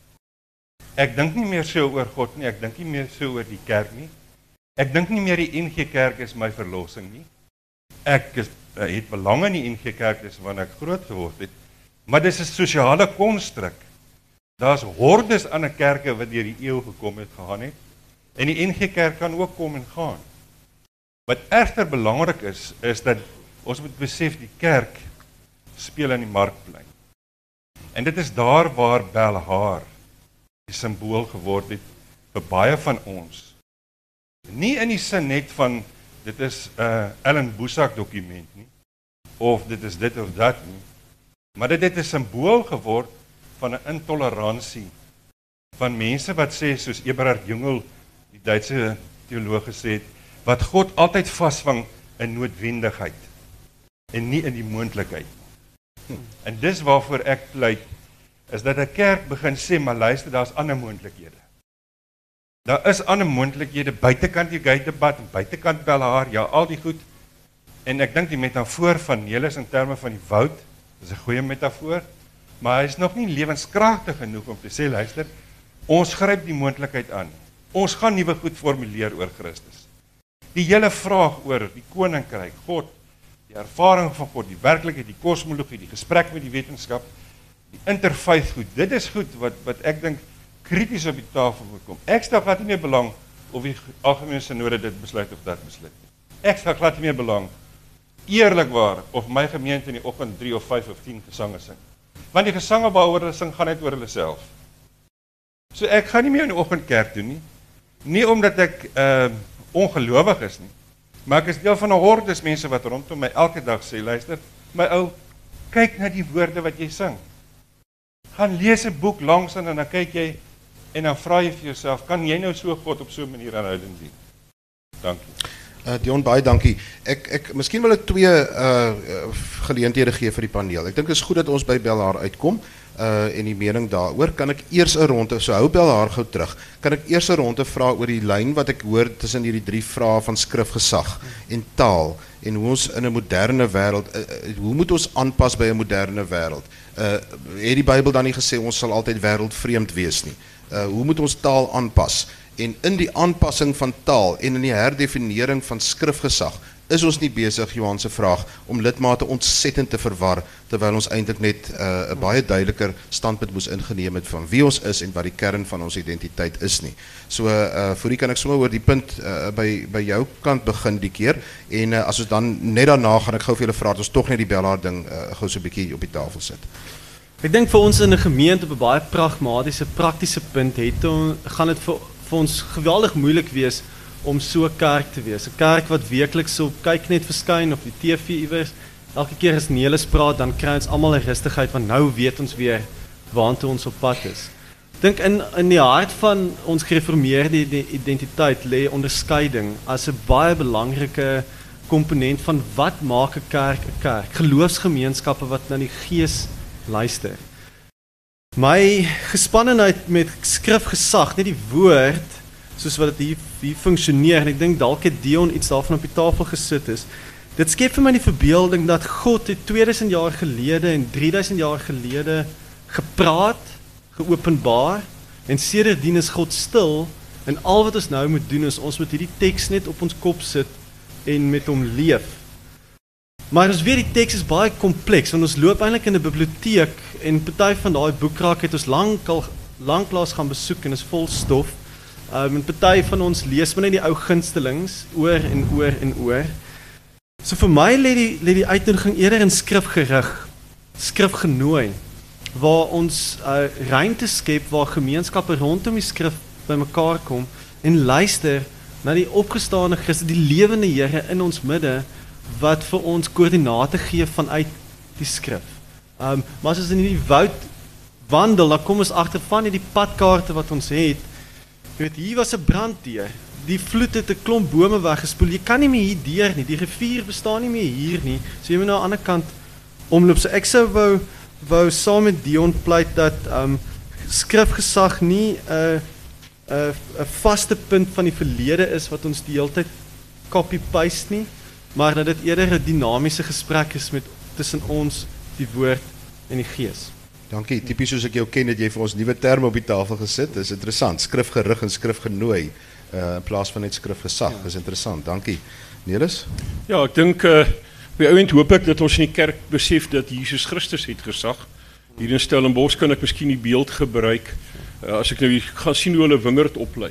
Ek dink nie meer so oor God nie, ek dink nie meer so oor die kerk nie. Ek dink nie meer die N G Kerk is my verlossing nie. Ek is, uh, het belang in die N G Kerk dis wanneer ek groot geword het, maar dis 'n sosiale konstruk. Daar's hordes ander kerke wat deur die eeu gekom het, gegaan het, en die N G Kerk kan ook kom en gaan. Wat egter belangrik is, is dat ons moet besef die kerk speel in die markplein. En dit is daar waar Belhar die simbool geword het vir baie van ons. Nie in die sin net van dit is 'n uh, Ellen Boesak dokument nie, of dit is dit of dat nie, maar dit het 'n simbool geword van 'n intoleransie van mense wat sê, soos Eberhard Jungel, die Duitse teoloog gesê het, wat God altyd vasvang in noodwendigheid en nie in die moontlikheid. Hm. En dis waarvoor ek pleit, is dat 'n kerk begin sê, maar luister, daar's ander moontlikhede. Daar is ander moontlikhede buitekant die gate-debat, buitekant Belhar, ja, al die goed. En ek dink die metafoor van Nelis in terme van die woud, is 'n goeie metafoor, maar hy is nog nie lewenskragtig genoeg om te sê, luister, ons gryp die moontlikheid aan. Ons gaan nuwe goed formuleer oor Christus. Die hele vraag oor die koninkryk, God, die ervaring van God, die werklikheid, die kosmologie, die gesprek met die wetenskap, die interfaith goed, dit is goed wat, wat ek dink krities op die tafel moet kom. Ek stel glad nie meer belang of die algemene synode dit besluit of dat besluit nie. Ek stel glad nie meer belang, eerlikwaar, of my gemeente in die oggend drie of vyf of tien gesange sing. Want die gesange waaroor hulle sing, gaan net oor hulle self. So ek gaan nie meer in die oggend kerk doen nie, nie omdat ek uh, ongelowig is nie, maar ek is deel van 'n hordes mense wat rondom my elke dag sê, luister, my ou, kyk na die woorde wat jy sing. Gaan lees 'n boek langs en dan kyk jy, en dan vra jy vir jouself, kan jy nou so God op so 'n manier aanhoudend dien? Dankie. Uh, Dion, baie dankie. Ek, ek, miskien wil ek twee uh, geleenthede gee vir die paneel. Ek dink het is goed dat ons by Belhar uitkom, uh, en die mening daaroor. Kan ek eers 'n ronde, so hou Belhar gou terug, kan ek eers 'n ronde vra oor die lyn wat ek hoor tussen hierdie drie vrae van skrifgesag en taal, en hoe ons in 'n moderne wêreld, uh, uh, hoe moet ons aanpas by 'n moderne wêreld? Uh, het die Bybel dan nie gesê ons sal altyd wêreldvreemd wees nie? Uh, hoe moet ons taal aanpas? En in die aanpassing van taal en in die herdefinering van skrifgesag, is ons nie besig, Johan se vraag, om lidmate ontsettend te verwar, terwyl ons eintlik net 'n uh, baie duideliker standpunt moes ingeneem het van wie ons is en wat die kern van ons identiteit is nie. So, uh, voor die kan ek sommer oor die punt uh, by, by jou kant begin die keer, en uh, as ons dan net daarna gaan ek gou vir julle vra, dat ons toch net die Belhar ding uh, gou so 'n bietjie op die tafel sit. Ek dink vir ons in 'n gemeente op 'n baie pragmatiese, praktiese punt het on, gaan dit vir, vir ons geweldig moeilik wees om so 'n kerk te wees. 'n Kerk wat weekliks op kyk net verskyn op die T V iewers. Elke keer as Nelis praat, dan kry ons almal 'n rustigheid van nou weet ons weer waartoe ons op pad is. Ek dink in in die hart van ons gereformeerde identiteit lê onderskeiding as 'n baie belangrike komponent van wat maak 'n kerk 'n kerk. Geloofsgemeenskappe wat na die Gees luister. My gespannenheid met skrifgesag, net die woord, soos wat dit hier, hier functioneer, en ek dink dalk het Dion iets daarvan op die tafel gesit is, dit skep vir my die verbeelding dat God het tweeduisend jaar gelede en drieduisend jaar gelede gepraat, geopenbaar, en sedertdien is God stil, en al wat ons nou moet doen is, ons moet hierdie teks net op ons kop sit, en met hom leef. Maar ons weet die teks is baie kompleks, want ons loop eintlik in 'n biblioteek, en party van daai boekrak het ons lankal lanklaas gaan besoek, en is vol stof. Um, en party van ons lees maar net die ou gunstelings, oor en oor en oor. So vir my lê die, lê die uitnodiging eerder in skrif gerig, skrif genooi, waar ons uh, ruimte skep, waar gemeenskappe rondom die skrif bymekaar kom, en luister na die opgestane Christus, die lewende Here in ons midde, wat vir ons koördinate gee vanuit die skrif. Um, maar as ons in die woud wandel, dan kom ons agter van die padkaarte wat ons het. Jy weet, hier was 'n branddier. die vloed het 'n klomp bome weggespoel. Jy kan nie meer hier deur nie. Die rivier bestaan nie meer hier nie. So jy moet nou aan die ander kant omloop. So ek sou wou wou saam met Dion pleit dat um skrifgesag nie 'n uh, 'n uh, 'n vaste punt van die verlede is wat ons die hele tyd copy-paste nie, maar dat dit eerder 'n dinamiese gesprek is met tussen ons, die woord en die gees. Dankie. Tipies soos ek jou ken, het jy vir ons nuwe terme op die tafel gesit. Dis interessant. Skrifgerig en skrifgenooi uh, in plaas van net skrifgesag. Ja. Dis interessant. Dankie. Nelis? Ja, ek dink uh, by ouend hoop ek dat ons in die kerk besef dat Jesus Christus het gesag. Hier in Stellenbosch kan ek miskien die beeld gebruik. Uh, as ek nou gaan sien hoe hulle wingerd oplei,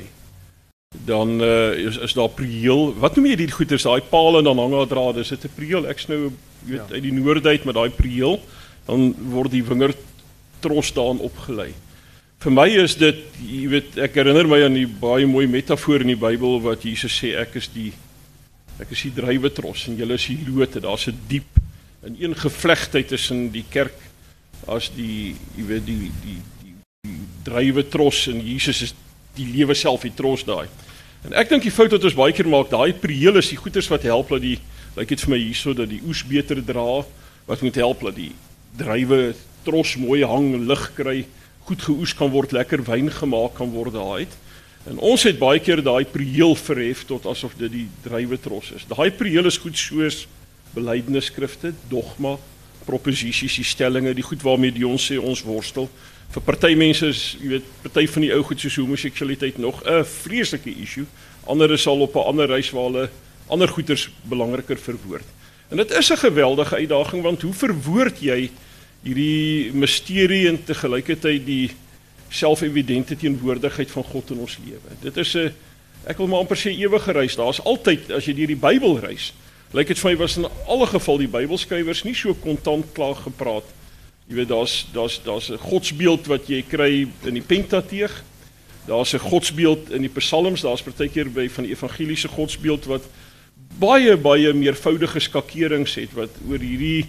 dan uh, is, is daar prieel. Wat noem jy die goeders? Daai paal en dan hangdrade, is dit 'n prieel? Ek's nou weet ja. uit die noorde uit met daai prieel, dan word die wingerd tros daan opgelei. Vir my is dit, jy weet, ek herinner my aan die baie mooi metafoor in die Bybel wat Jesus sê, ek is die ek is die druiwetros en julle is die lote. Daar's 'n diep in een gevlegtheid tussen die kerk as die jy weet die die die, die druiwetros en Jesus is die lewe self, die tros daai. En ek dink die fout wat ons baie keer maak, daai prieel is die goeders wat help dat die lyk dit vir my hierso dat die oes beter dra, wat moet help dat die druiwe tros mooi hang, lig kry, goed geoes kan word, lekker wyn gemaak kan word daaruit. En ons het baie keer daai prieel verhef tot asof dit die druiwetros is. Daai prieel is goed soos belydenisskrifte, dogma, proposisies, die stellinge, die goed waarmee die ons sê ons worstel. Vir party mense is, jy weet, party van die ou goed soos homoseksualiteit nog 'n vreeslike issue. Ander sal op 'n ander reis waar hulle ander goeters belangriker verwoord. En dit is 'n geweldige uitdaging want hoe verwoord jy hierdie misterie en tegelijkertijd die self-evidente teenwoordigheid van God in ons lewe. Dit is 'n ek wil maar amper sê ewige reis. Daar is altyd as jy deur die Bybel reis, lyk dit vir my was in alle geval die Bybelskrywers nie so kontant klaar gepraat. Jy weet daar's daar's daar's 'n godsbeeld wat jy kry in die Pentateeg. Daar's 'n godsbeeld in die Psalms, daar's partykeer by van die evangeliese godsbeeld wat baie baie meervoudige skakerings het wat oor hierdie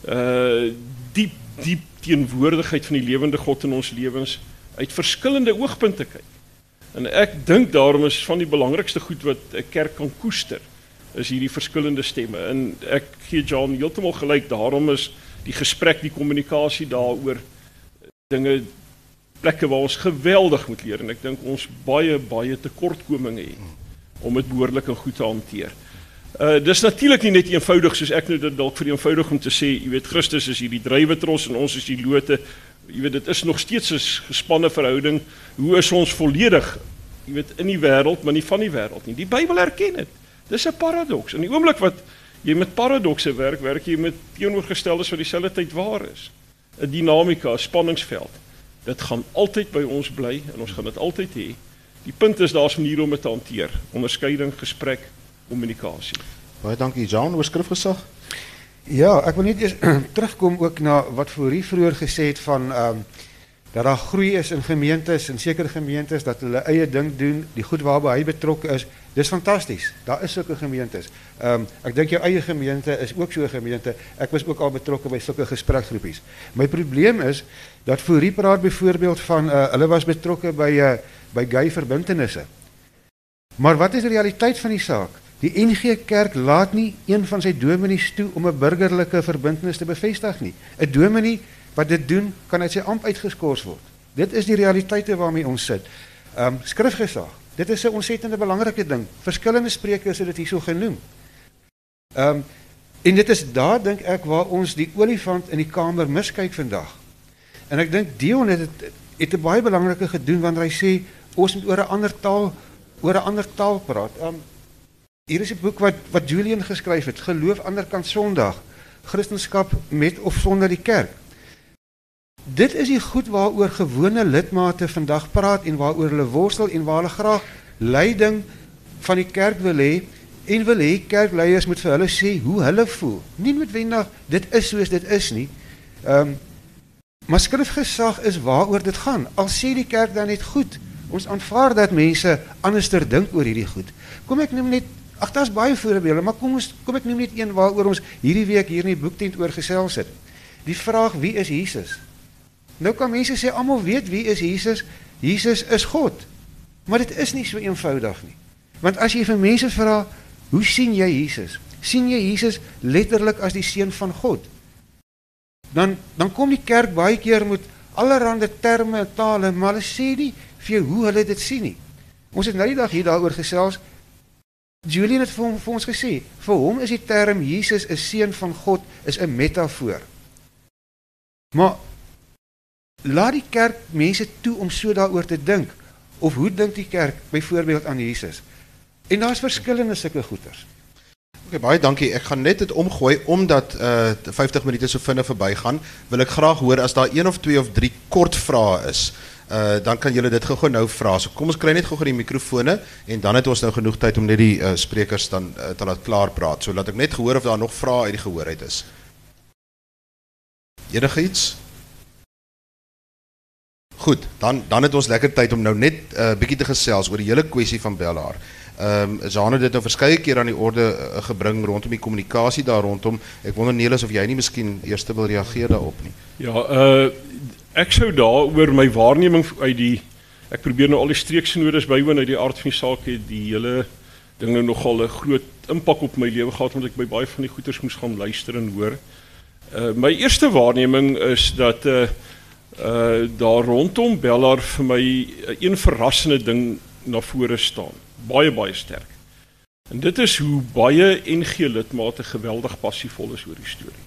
uh diep diep teenwoordigheid van die lewende God in ons lewens uit verskillende oogpunte kyk. En ek dink daarom is van die belangrikste goed wat 'n kerk kan koester is hierdie verskillende stemme. En ek gee John heeltemal gelyk, daarom is die gesprek, die kommunikasie daaroor dinge, plekke waar ons geweldig moet leer en ek dink ons baie baie tekortkominge het om dit behoorlik en goed te hanteer. Uh, dis natuurlik nie net eenvoudig soos ek nou dit dalk vir eenvoudig om te sê, jy weet Christus is hierdie druiwetros en ons is die lote. Jy weet dit is nog steeds 'n gespanne verhouding. Hoe is ons volledig, jy weet in die wêreld, maar nie van die wêreld nie. Die Bybel erken dit. Dis 'n paradoks. In die oomblik wat jy met paradokse werk, werk jy met teenoorgesteldes wat dieselfde tyd waar is. 'n Dinamika, 'n spanningsveld. Dit gaan altyd by ons bly en ons gaan dit altyd hê. Die punt is daar's maniere om dit te hanteer. Onderskeiding, gesprek, kommunikasie. Baie dankie John, oor skrifgesag. Ja, ek wil net eers terugkom ook na wat Fourie vroeër gesê het van um, dat daar groei is in gemeentes, in sekere gemeentes, dat hulle eie ding doen, die goed waarby hy betrokke is. Dis fantasties. Daar is sulke gemeentes. Um, ek dink jou eie gemeente is ook so 'n gemeente. Ek was ook al betrokke by sulke gesprekgroepies. My probleem is dat Fourie praat byvoorbeeld van uh, hulle was betrokke by uh, by gay verbintenisse. Maar wat is die realiteit van die saak? Die N G Kerk laat nie een van sy dominees toe om 'n burgerlike verbintenis te bevestig nie. 'n Dominee wat dit doen, kan uit sy ampt uitgeskort word. Dit is die realiteite waarmee ons sit. Um, skrifgesag, dit is 'n ontsettende belangrike ding. Verskillende sprekers het dit hierso genoem. Um, en dit is daar, dink ek, waar ons die olifant in die kamer miskyk vandag. En ek dink Dion het het, het 'n baie belangrike gedoen wanneer hy sê ons moet oor 'n ander taal oor 'n ander taal praat. Um, hier is 'n boek wat wat Julian geskryf het, Geloof anderkant Sondag, Christendom met of sonder die kerk. Dit is die goed waaroor gewone lidmate vandag praat en waaroor hulle worstel en waar hulle graag leiding van die kerk wil hê en wil hê kerkleiers moet vir hulle sê hoe hulle voel. Nie noodwendig dit is soos dit is nie. Um, maar skrifgesag is waaroor dit gaan. Al sê die kerk dan net goed, ons aanvaar dat mense anderster dink oor hierdie goed. Kom ek noem net, ag daar's baie voorbeelde, maar kom ons kom ek noem net een waaroor ons hierdie week hier in die boektent oor gesels het. Die vraag wie is Jesus? Nou kan mense sê almal weet wie is Jesus? Jesus is God. Maar dit is nie so eenvoudig nie. Want as jy vir mense vra, hoe sien jy Jesus? Sien jy Jesus letterlik as die seun van God? Dan, dan kom die kerk baie keer met allerhande terme en tale, maar hulle sê nie vir jou hoe hulle dit sien nie. Ons het nou die dag hier daaroor gesels, Julian het vir, hom, vir ons gesê, vir hom is die term Jesus is seun van God, is 'n metafoor. Maar laat die kerk mense toe om so daaroor te dink, of hoe dink die kerk byvoorbeeld aan Jesus? En daar's verskillende sulke goeters. Okay, baie dankie. Ek gaan net dit omgooi omdat uh vyftig minute so vinnig verbygaan. Wil ek graag hoor as daar een of twee of drie kort vrae is. Uh dan kan julle dit gou-gou nou vra. So kom ons kry net gou-gou die mikrofone en dan het ons nou genoeg tyd om net die uh, sprekers dan uh, te laat klaar praat. So laat ek net gehoor of daar nog vrae uit die gehoor uit is. Enige iets? Goed, dan dan het ons lekker tyd om nou net 'n uh, bietjie te gesels oor die hele kwessie van Bellaar. Ehm um, Jean het dit nou verskeie keer aan die orde uh, gebring rondom die kommunikasie daar rondom. Ek wonder Nelis of jy nie miskien eers wil reageer daarop nie. Ja, uh ek sou daaroor my waarneming uit die ek probeer nou al die streeksinodes bywoon uit die aard van die saak het die hele ding nou nogal 'n groot impak op my lewe gehad omdat ek by baie van die goeters moes gaan luister en hoor. Uh my eerste waarneming is dat uh uh daar rondom Bellaar vir my uh, een verrassende ding na vore staan. Baie baie sterk. En dit is hoe baie N G lidmate geweldig passievol is oor die storie.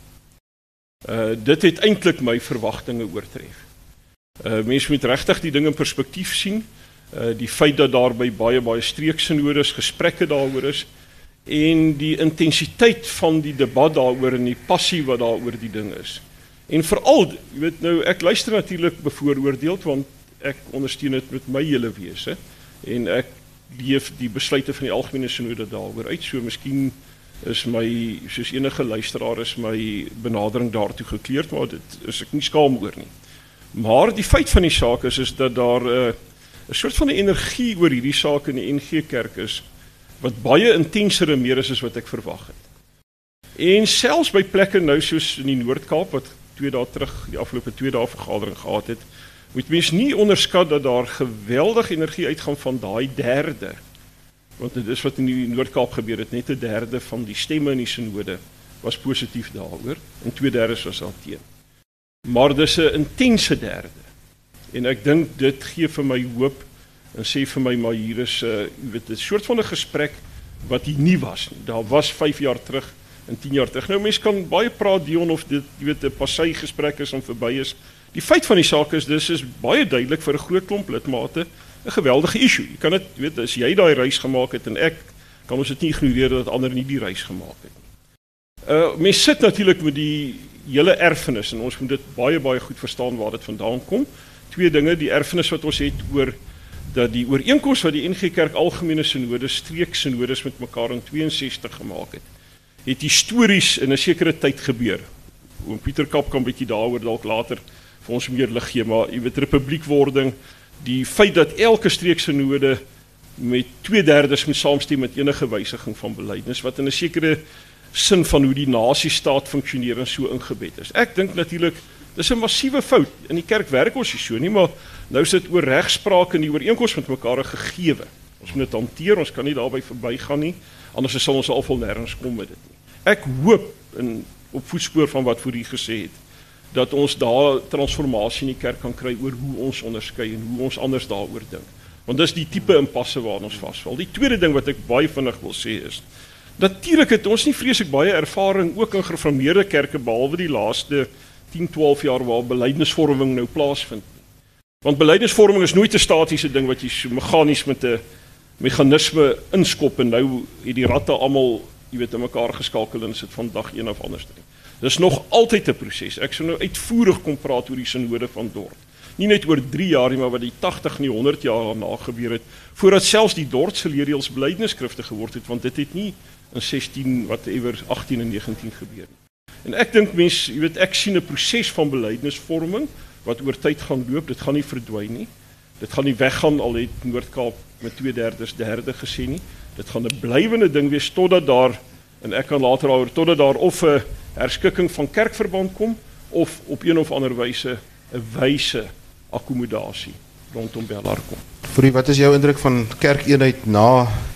Uh dit het eintlik my verwagtinge oortref. Uh mense moet regtig die ding in perspektief sien. Uh die feit dat daar by baie baie streeksinodes gesprekke daaroor is en die intensiteit van die debat daaroor en die passie wat daaroor die ding is. En veral, jy weet nou, ek luister natuurlik bevooroordeeld want ek ondersteun dit met my hele wese en ek leef die besluite van die algemene sinode daaroor uit. So miskien is my, soos enige luisteraar, is my benadering daartoe gekleurd, maar dit is ek nie skaam oor nie. Maar die feit van die saak is, is dat daar 'n uh, 'n soort van 'n energie oor hierdie saak in die N G Kerk is, wat baie intenser en meer is as wat ek verwag het. En selfs by plekke nou soos in die Noord-Kaap, wat twee dae terug, die afgelope twee dae vergadering gehad het, moet mens nie onderskat dat daar geweldig energie uitgaan van daai derde, want dit is wat in die Noord-Kaap gebeur het, net 'n derde van die stemme in die sinode was positief daaroor, en twee derdes was al teen. Maar dis 'n intense derde, en ek dink dit gee vir my hoop, en sê vir my, maar hier is, uh, jy weet, 'n soort van 'n gesprek, wat hier nie was nie. Daar was vyf jaar terug, en tien jaar terug. Nou, mens kan baie praat, Dion, of dit, jy weet, 'n passy gesprek is en verby is. Die feit van die saak is, dis is baie duidelik vir 'n groot klomp lidmate 'n geweldige issue. Jy kan dit, weet, as jy daai reis gemaak het en ek, kan ons dit nie ignoreer dat ander nie die reis gemaak het nie. Uh, mens sit natuurlik met die hele erfenis en ons moet dit baie baie goed verstaan waar dit vandaan kom. Twee dinge, die erfenis wat ons het oor dat die ooreenkoms wat die N G Kerk algemene sinode, streeksinodes met mekaar in tweeënsestig gemaak het, het histories in 'n sekere tyd gebeur. Oom Pieter Kap kan bietjie daaroor dalk later vir ons meer lig gee, maar jy weet, republiekwording, die feit dat elke streeksinode met twee derdes moet saamstem met enige wysiging van belydenis, wat in 'n sekere sin van hoe die nasiestaat funksioneer en so ingebed is. Ek dink natuurlik, dis 'n massiewe fout. In die kerk werk ons nie so nie, maar nou is dit oor regspraak en die ooreenkoms met mekaar 'n gegewe. Ons moet dit hanteer, ons kan nie daarby verbygaan nie, anders sal ons alvol nêrens kom met dit nie. Ek hoop, in, op voetspoor van wat Fourie gesê het, dat ons daar transformasie in die kerk kan kry oor hoe ons onderskei en hoe ons anders daaroor dink. Want dis die tipe impasse waar ons vasval. Die tweede ding wat ek baie vinnig wil sê is, natuurlik het ons nie vreeslik baie ervaring ook in gereformeerde kerke, behalwe die laaste tien, twaalf jaar waar belydenisvorming nou plaasvind. Want belydenisvorming is nooit 'n statiese ding wat jy so meganies met 'n meganisme inskop en nou het die ratte almal, jy weet, in mekaar geskakel en sit van dag een af anders te doen. Dis nog altyd 'n proses. Ek sou nou uitvoerig kom praat oor die sinode van Dort. Nie net oor drie jaar nie, maar wat die tagtig en die honderd jaar daarna gebeur het, voordat selfs die Dortse leerreëls belydenisskrifte geword het, want dit het nie in sestien, whatever, agttien en negentien gebeur nie. En ek dink mense, jy weet, ek sien 'n proses van belydenisvorming wat oor tyd gaan loop. Dit gaan nie verdwyn nie. Dit gaan nie weggaan, al het Noord-Kaap met twee derdes derde gesê nie. Dit gaan 'n blywende ding wees totdat daar, en ek kan later daaroor, totdat daar of 'n herskikking van kerkverband kom of op een of ander wyse 'n wyse akkommodasie rondom Bellaar kom. Fourie, wat is jou indruk van kerkeenheid na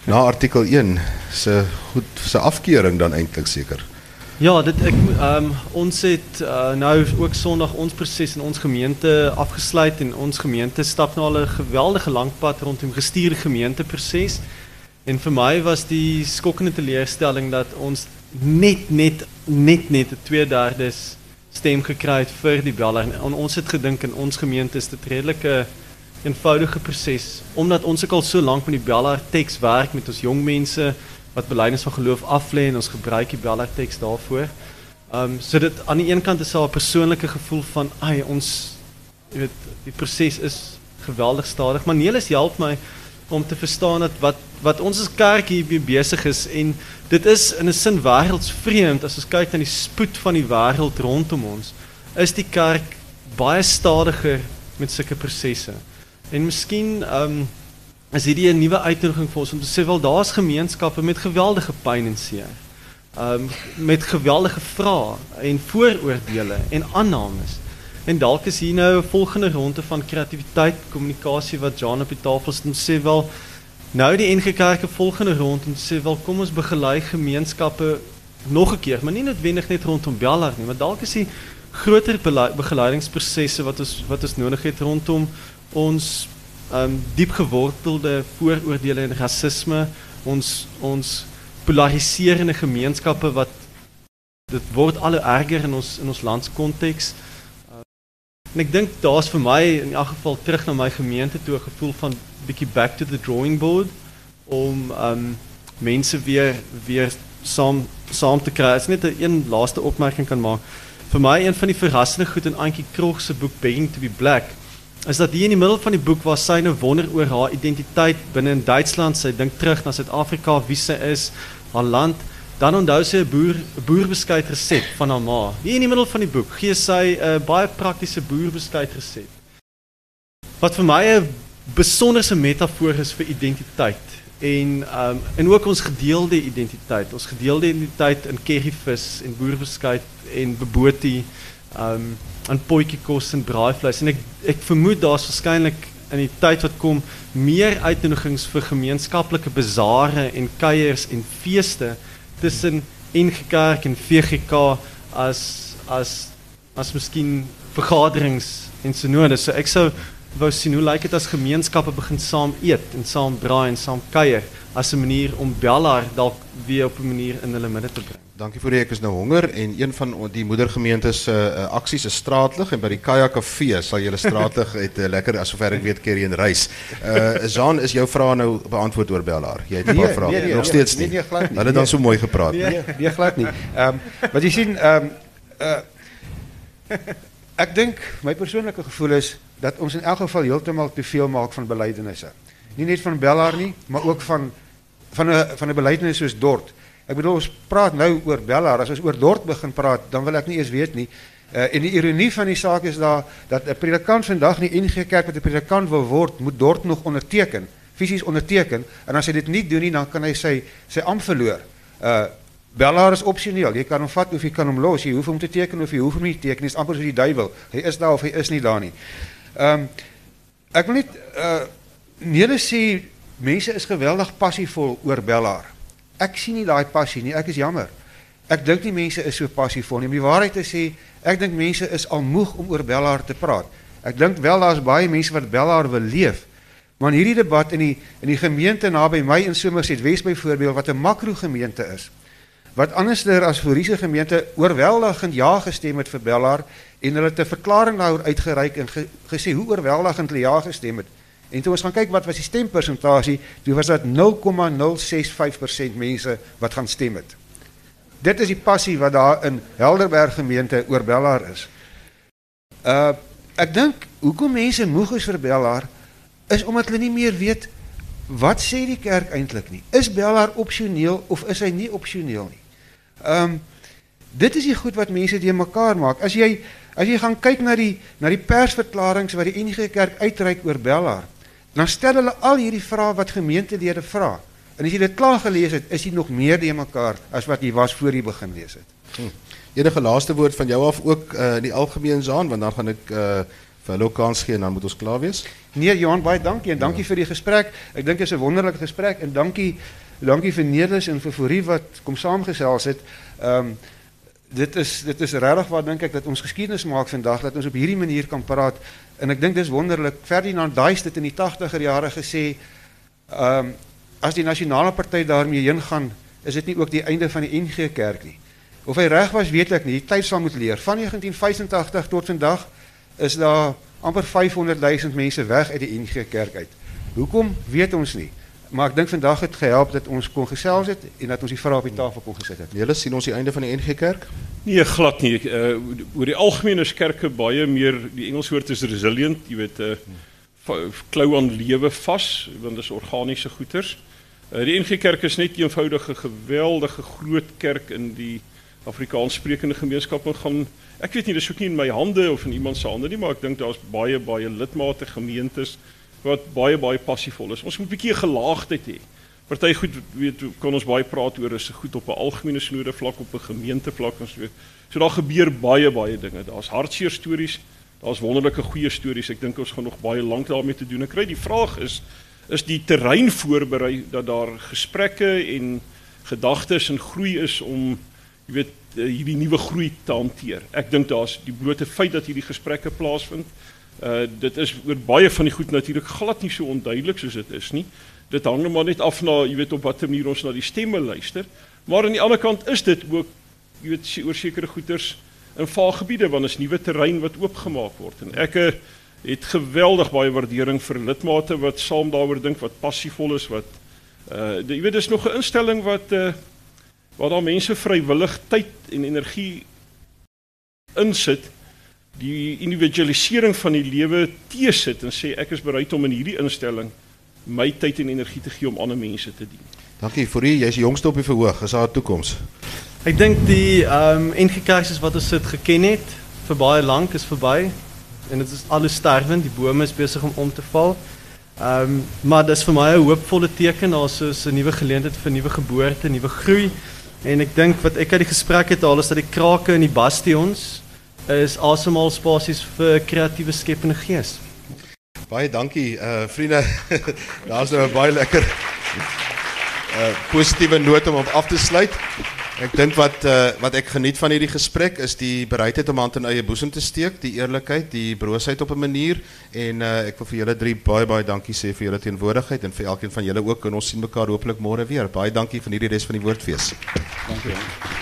na artikel een se goed se afkeuring dan eintlik seker. Ja, dit ek um, ons het uh, nou ook Sondag ons proses in ons gemeente afgesluit en ons gemeente stap nou al 'n geweldige lang pad rondom gestuurde gemeenteproses. En vir my was die skokkende teleurstelling dat ons net net net net 'n twee derdes stem gekry het vir die beller. En ons het gedink in ons gemeente is dit redelike eenvoudige proses omdat ons ook al so lank met die beller teks werk met ons jong mense wat belydenis van geloof aflê en ons gebruik die beller teks daarvoor. Um so dit aan die een kant is daar 'n persoonlike gevoel van ai ons jy weet die proses is geweldig stadig, maar Nelis help my om te verstaan dat wat wat ons as kerk hier besig is en dit is in 'n sin wêreldsvreemd as ons kyk na die spoed van die wêreld rondom ons, is die kerk baie stadiger met sulke prosesse. En miskien um, is hierdie 'n nuwe uitnodiging vir ons om te sê wel daar's gemeenskappe met geweldige pyn en seer. Um, met geweldige vrae en vooroordele en aannames. En dalk is hier nou 'n volgende ronde van kreatiwiteit, kommunikasie wat Jan op die tafel sit en sê wel nou die N G Kerk 'n volgende rond en sê wel kom ons begelei gemeenskappe nog 'n keer, maar nie noodwendig net rondom Beller nie, maar dalk is die groter begeleidingsprosesse wat ons wat ons nodig het rondom ons um, diep gewortelde vooroordele en rasisme, ons ons polariserende gemeenskappe wat dit word al hoe erger in ons in ons landskonteks. Uh, en ek dink daar's vir my in elk geval terug na my gemeente toe 'n gevoel van bietjie back to the drawing board om um, mense weer weer saam saam te kry. As ek net 'n een laaste opmerking kan maak. Vir my een van die verrassende goed in Antjie Krog se boek Begging to be Black is dat hier in die middel van die boek waar sy nou wonder oor haar identiteit binne in Duitsland, sy dink terug na Suid-Afrika, wie sy is, haar land, dan onthou sy 'n boer 'n boerbeskuit resep van haar ma. Hier in die middel van die boek gee sy 'n baie praktiese boerbeskuit resep. Wat vir my 'n besonderse metafoor is vir identiteit en um, en ook ons gedeelde identiteit, ons gedeelde identiteit in curryvis en boerbeskuit en bobotie, um, en potjiekos en braaivleis en ek ek vermoed daar's waarskynlik in die tyd wat kom meer uitnodigings vir gemeenskaplike bazare en kuiers en feeste tussen N G Kerk en V G K as as as miskien vergaderings en synodes. So ek sou wou sien hoe lyk dit as gemeenskappe begin saam eet en saam braai en saam kuier as 'n manier om Bellaar dalk weer op 'n manier in hulle midde te bring. Dankie vir die ek is nou honger en een van die moedergemeentes se uh, uh, aksies is straatlig en by die Kaya Kafee sal julle straatlig het uh, lekker asover ek weet keer heen reis. Uh Jean, is jou vraag nou beantwoord oor Bellaar? Jy het 'n paar vrae. Nee, nee, nog nee, steeds nee, nie. nee, glad nie. Hulle dan so mooi gepraat. Nee, nee, nee glad nie. Ehm um, wat jy sien ehm um, uh ek dink my persoonlike gevoel is dat ons in elk geval heeltemal te veel maak van belydenisse. Nie net van Bellaar nie, maar ook van van 'n van 'n belydenis soos Dort. Ek bedoel ons praat nou oor Bellaar, as ons oor Dort begin praat, dan wil ek nie eens weet nie. Uh, en die ironie van die saak is daar dat 'n predikant vandag in die N G Kerk wat 'n predikant wil word, moet Dort nog onderteken, fisies onderteken, en as hy dit nie doen nie, dan kan hy sy sy ampt verloor. Uh Bellaar is opsioneel. Jy kan hom vat of jy kan hom los. Jy hoef hom te teken of jy hoef hom nie te teken. Dit is amper soos die duiwel. Hy is daar of hy is nie daar nie. Ehm um, ek wil net uh Nelis sê mense is geweldig passievol oor Bellaar. Ek sien nie daai passie nie. Ek is jammer. Ek dink nie mense is so passievol nie. Om die waarheid te sê, ek dink mense is al moeg om oor Bellaar te praat. Ek dink wel daar's baie mense wat Bellaar wil leef. Maar in hierdie debat in die in die gemeente naby my in Somerset Wes byvoorbeeld wat 'n makro gemeente is, wat anderster as Foriese gemeente oorweldigend ja gestem het vir Bellaar en hulle het 'n verklaring daaroor uitgereik en ge, gesê hoe oorweldigend hulle ja gestem het. En toe ons gaan kyk wat was die stempersentasie, toe was dat nul komma nul ses vyf persent mense wat gaan stem het. Dit is die passie wat daar in Helderberg gemeente oor Bellaar is. Uh ek dink hoekom mense moeg is vir Bellaar is omdat hulle nie meer weet wat sê die kerk eintlik nie. Is Bellaar opsioneel of is hy nie opsioneel nie? Ehm um, dit is die goed wat mense teenoor mekaar maak. As jy as jy gaan kyk na die na die persverklaringe wat die N G Kerk uitreik oor Bellaar, dan stel hulle al hierdie vrae wat gemeentelede vra. En as jy dit klaar gelees het, is jy nog meer teenoor mekaar as wat jy was voor jy begin lees het. Hm. Enige laaste woord van jou af ook uh, in die algemeen Jean, want dan gaan ek uh, vir hulle ook kans gee en dan moet ons klaar wees. Nee, Johan, baie dankie en dankie ja. vir die gesprek. Ek dink dit is 'n wonderlike gesprek en dankie dankie vir Nelis en vir Fourie wat kom saamgesels het. Ehm um, dit is dit is regtig wat dink ek dat ons geskiedenis maak vandag dat ons op hierdie manier kan praat en ek dink dis wonderlik. Ferdinand Duis het in die tachtiger jare gesê ehm um, as die nasionale party daarmee heen gaan, is dit nie ook die einde van die N G Kerk nie. Of hy reg was, weet ek nie. Die tyd sal moet leer. Van negentien vyfentagtig tot vandag is daar amper vyfhonderdduisend mense weg uit die N G Kerk uit. Hoekom weet ons nie. Maar ek dink vandag het gehelp dat ons kon gesels het en dat ons die vrae op die tafel kon gesit het. Julle sien ons die einde van die N G Kerk? Nee, glad nie. Uh, oor die algemeen is kerke baie meer, die Engels woord is resilient, jy weet, uh, klou aan lewe vas, want dit is organiese goeders. Uh, die N G Kerk is net eenvoudig 'n geweldige groot kerk in die Afrikaans sprekende gemeenskap en gaan, ek weet nie, dis ook nie in my hande of in iemand se hande nie, maar ek dink daar's baie baie lidmate gemeentes wat baie baie passievol is. Ons moet 'n bietjie gelaagdheid hê. Party goed weet kan ons baie praat oor is goed op 'n algemene snode vlak, op 'n gemeente vlak en so. So daar gebeur baie baie dinge. Daar's hartseer stories, daar's wonderlike goeie stories. Ek dink ons gaan nog baie lank daarmee te doen kry. Die vraag is is die terrein voorberei dat daar gesprekke en gedagtes en groei is om jy weet hierdie nuwe groei te hanteer. Ek dink daar's die blote feit dat hierdie gesprekke plaasvind. Uh, dit is oor baie van die goed natuurlik glad nie so onduidelik soos dit is nie. Dit hang maar net af na, jy weet, op watter manier ons na die stemme luister. Maar aan die ander kant is dit ook, jy weet, oor sekere goeters in vaaggebiede, want is nuwe terrein wat oopgemaak word. En ek uh, het geweldig baie waardering vir lidmate wat saam daaroor dink, wat passievol is, wat, uh, jy weet, dis nog 'n instelling wat, uh, waar daar mense vrywillig tyd en energie insit, die individualisering van die lewe teesit en sê ek is bereid om in hierdie instelling my tyd en energie te gee om ander mense te dien. Dankie Fourie, jy's die jongste op die verhoog. Is daar 'n toekoms? Ek dink die ehm um, N G Kerk wat ons dit geken het vir baie lank is verby en dit is alles sterwend, die bome is besig om om te val. Ehm um, maar dis vir my 'n hoopvolle teken, daar's so 'n nuwe geleentheid vir nuwe geboorte, nuwe groei. En ek dink wat ek uit die gesprek het haal is dat die krake in die bastions is asemhaal spasies vir kreatiewe skepende gees. Baie dankie, uh, vriende. Daar's nou 'n baie lekker uh, positiewe noot om op af te sluit. Ek dink wat uh, wat ek geniet van hierdie gesprek is die bereidheid om hand in eie boesem te steek, die eerlikheid, die broosheid op 'n manier en uh, ek wil vir julle drie baie baie dankie sê vir julle teenwoordigheid en vir elkeen van julle ook en ons sien mekaar hopelik môre weer. Baie dankie van hierdie res van die Woordfees. Dankie.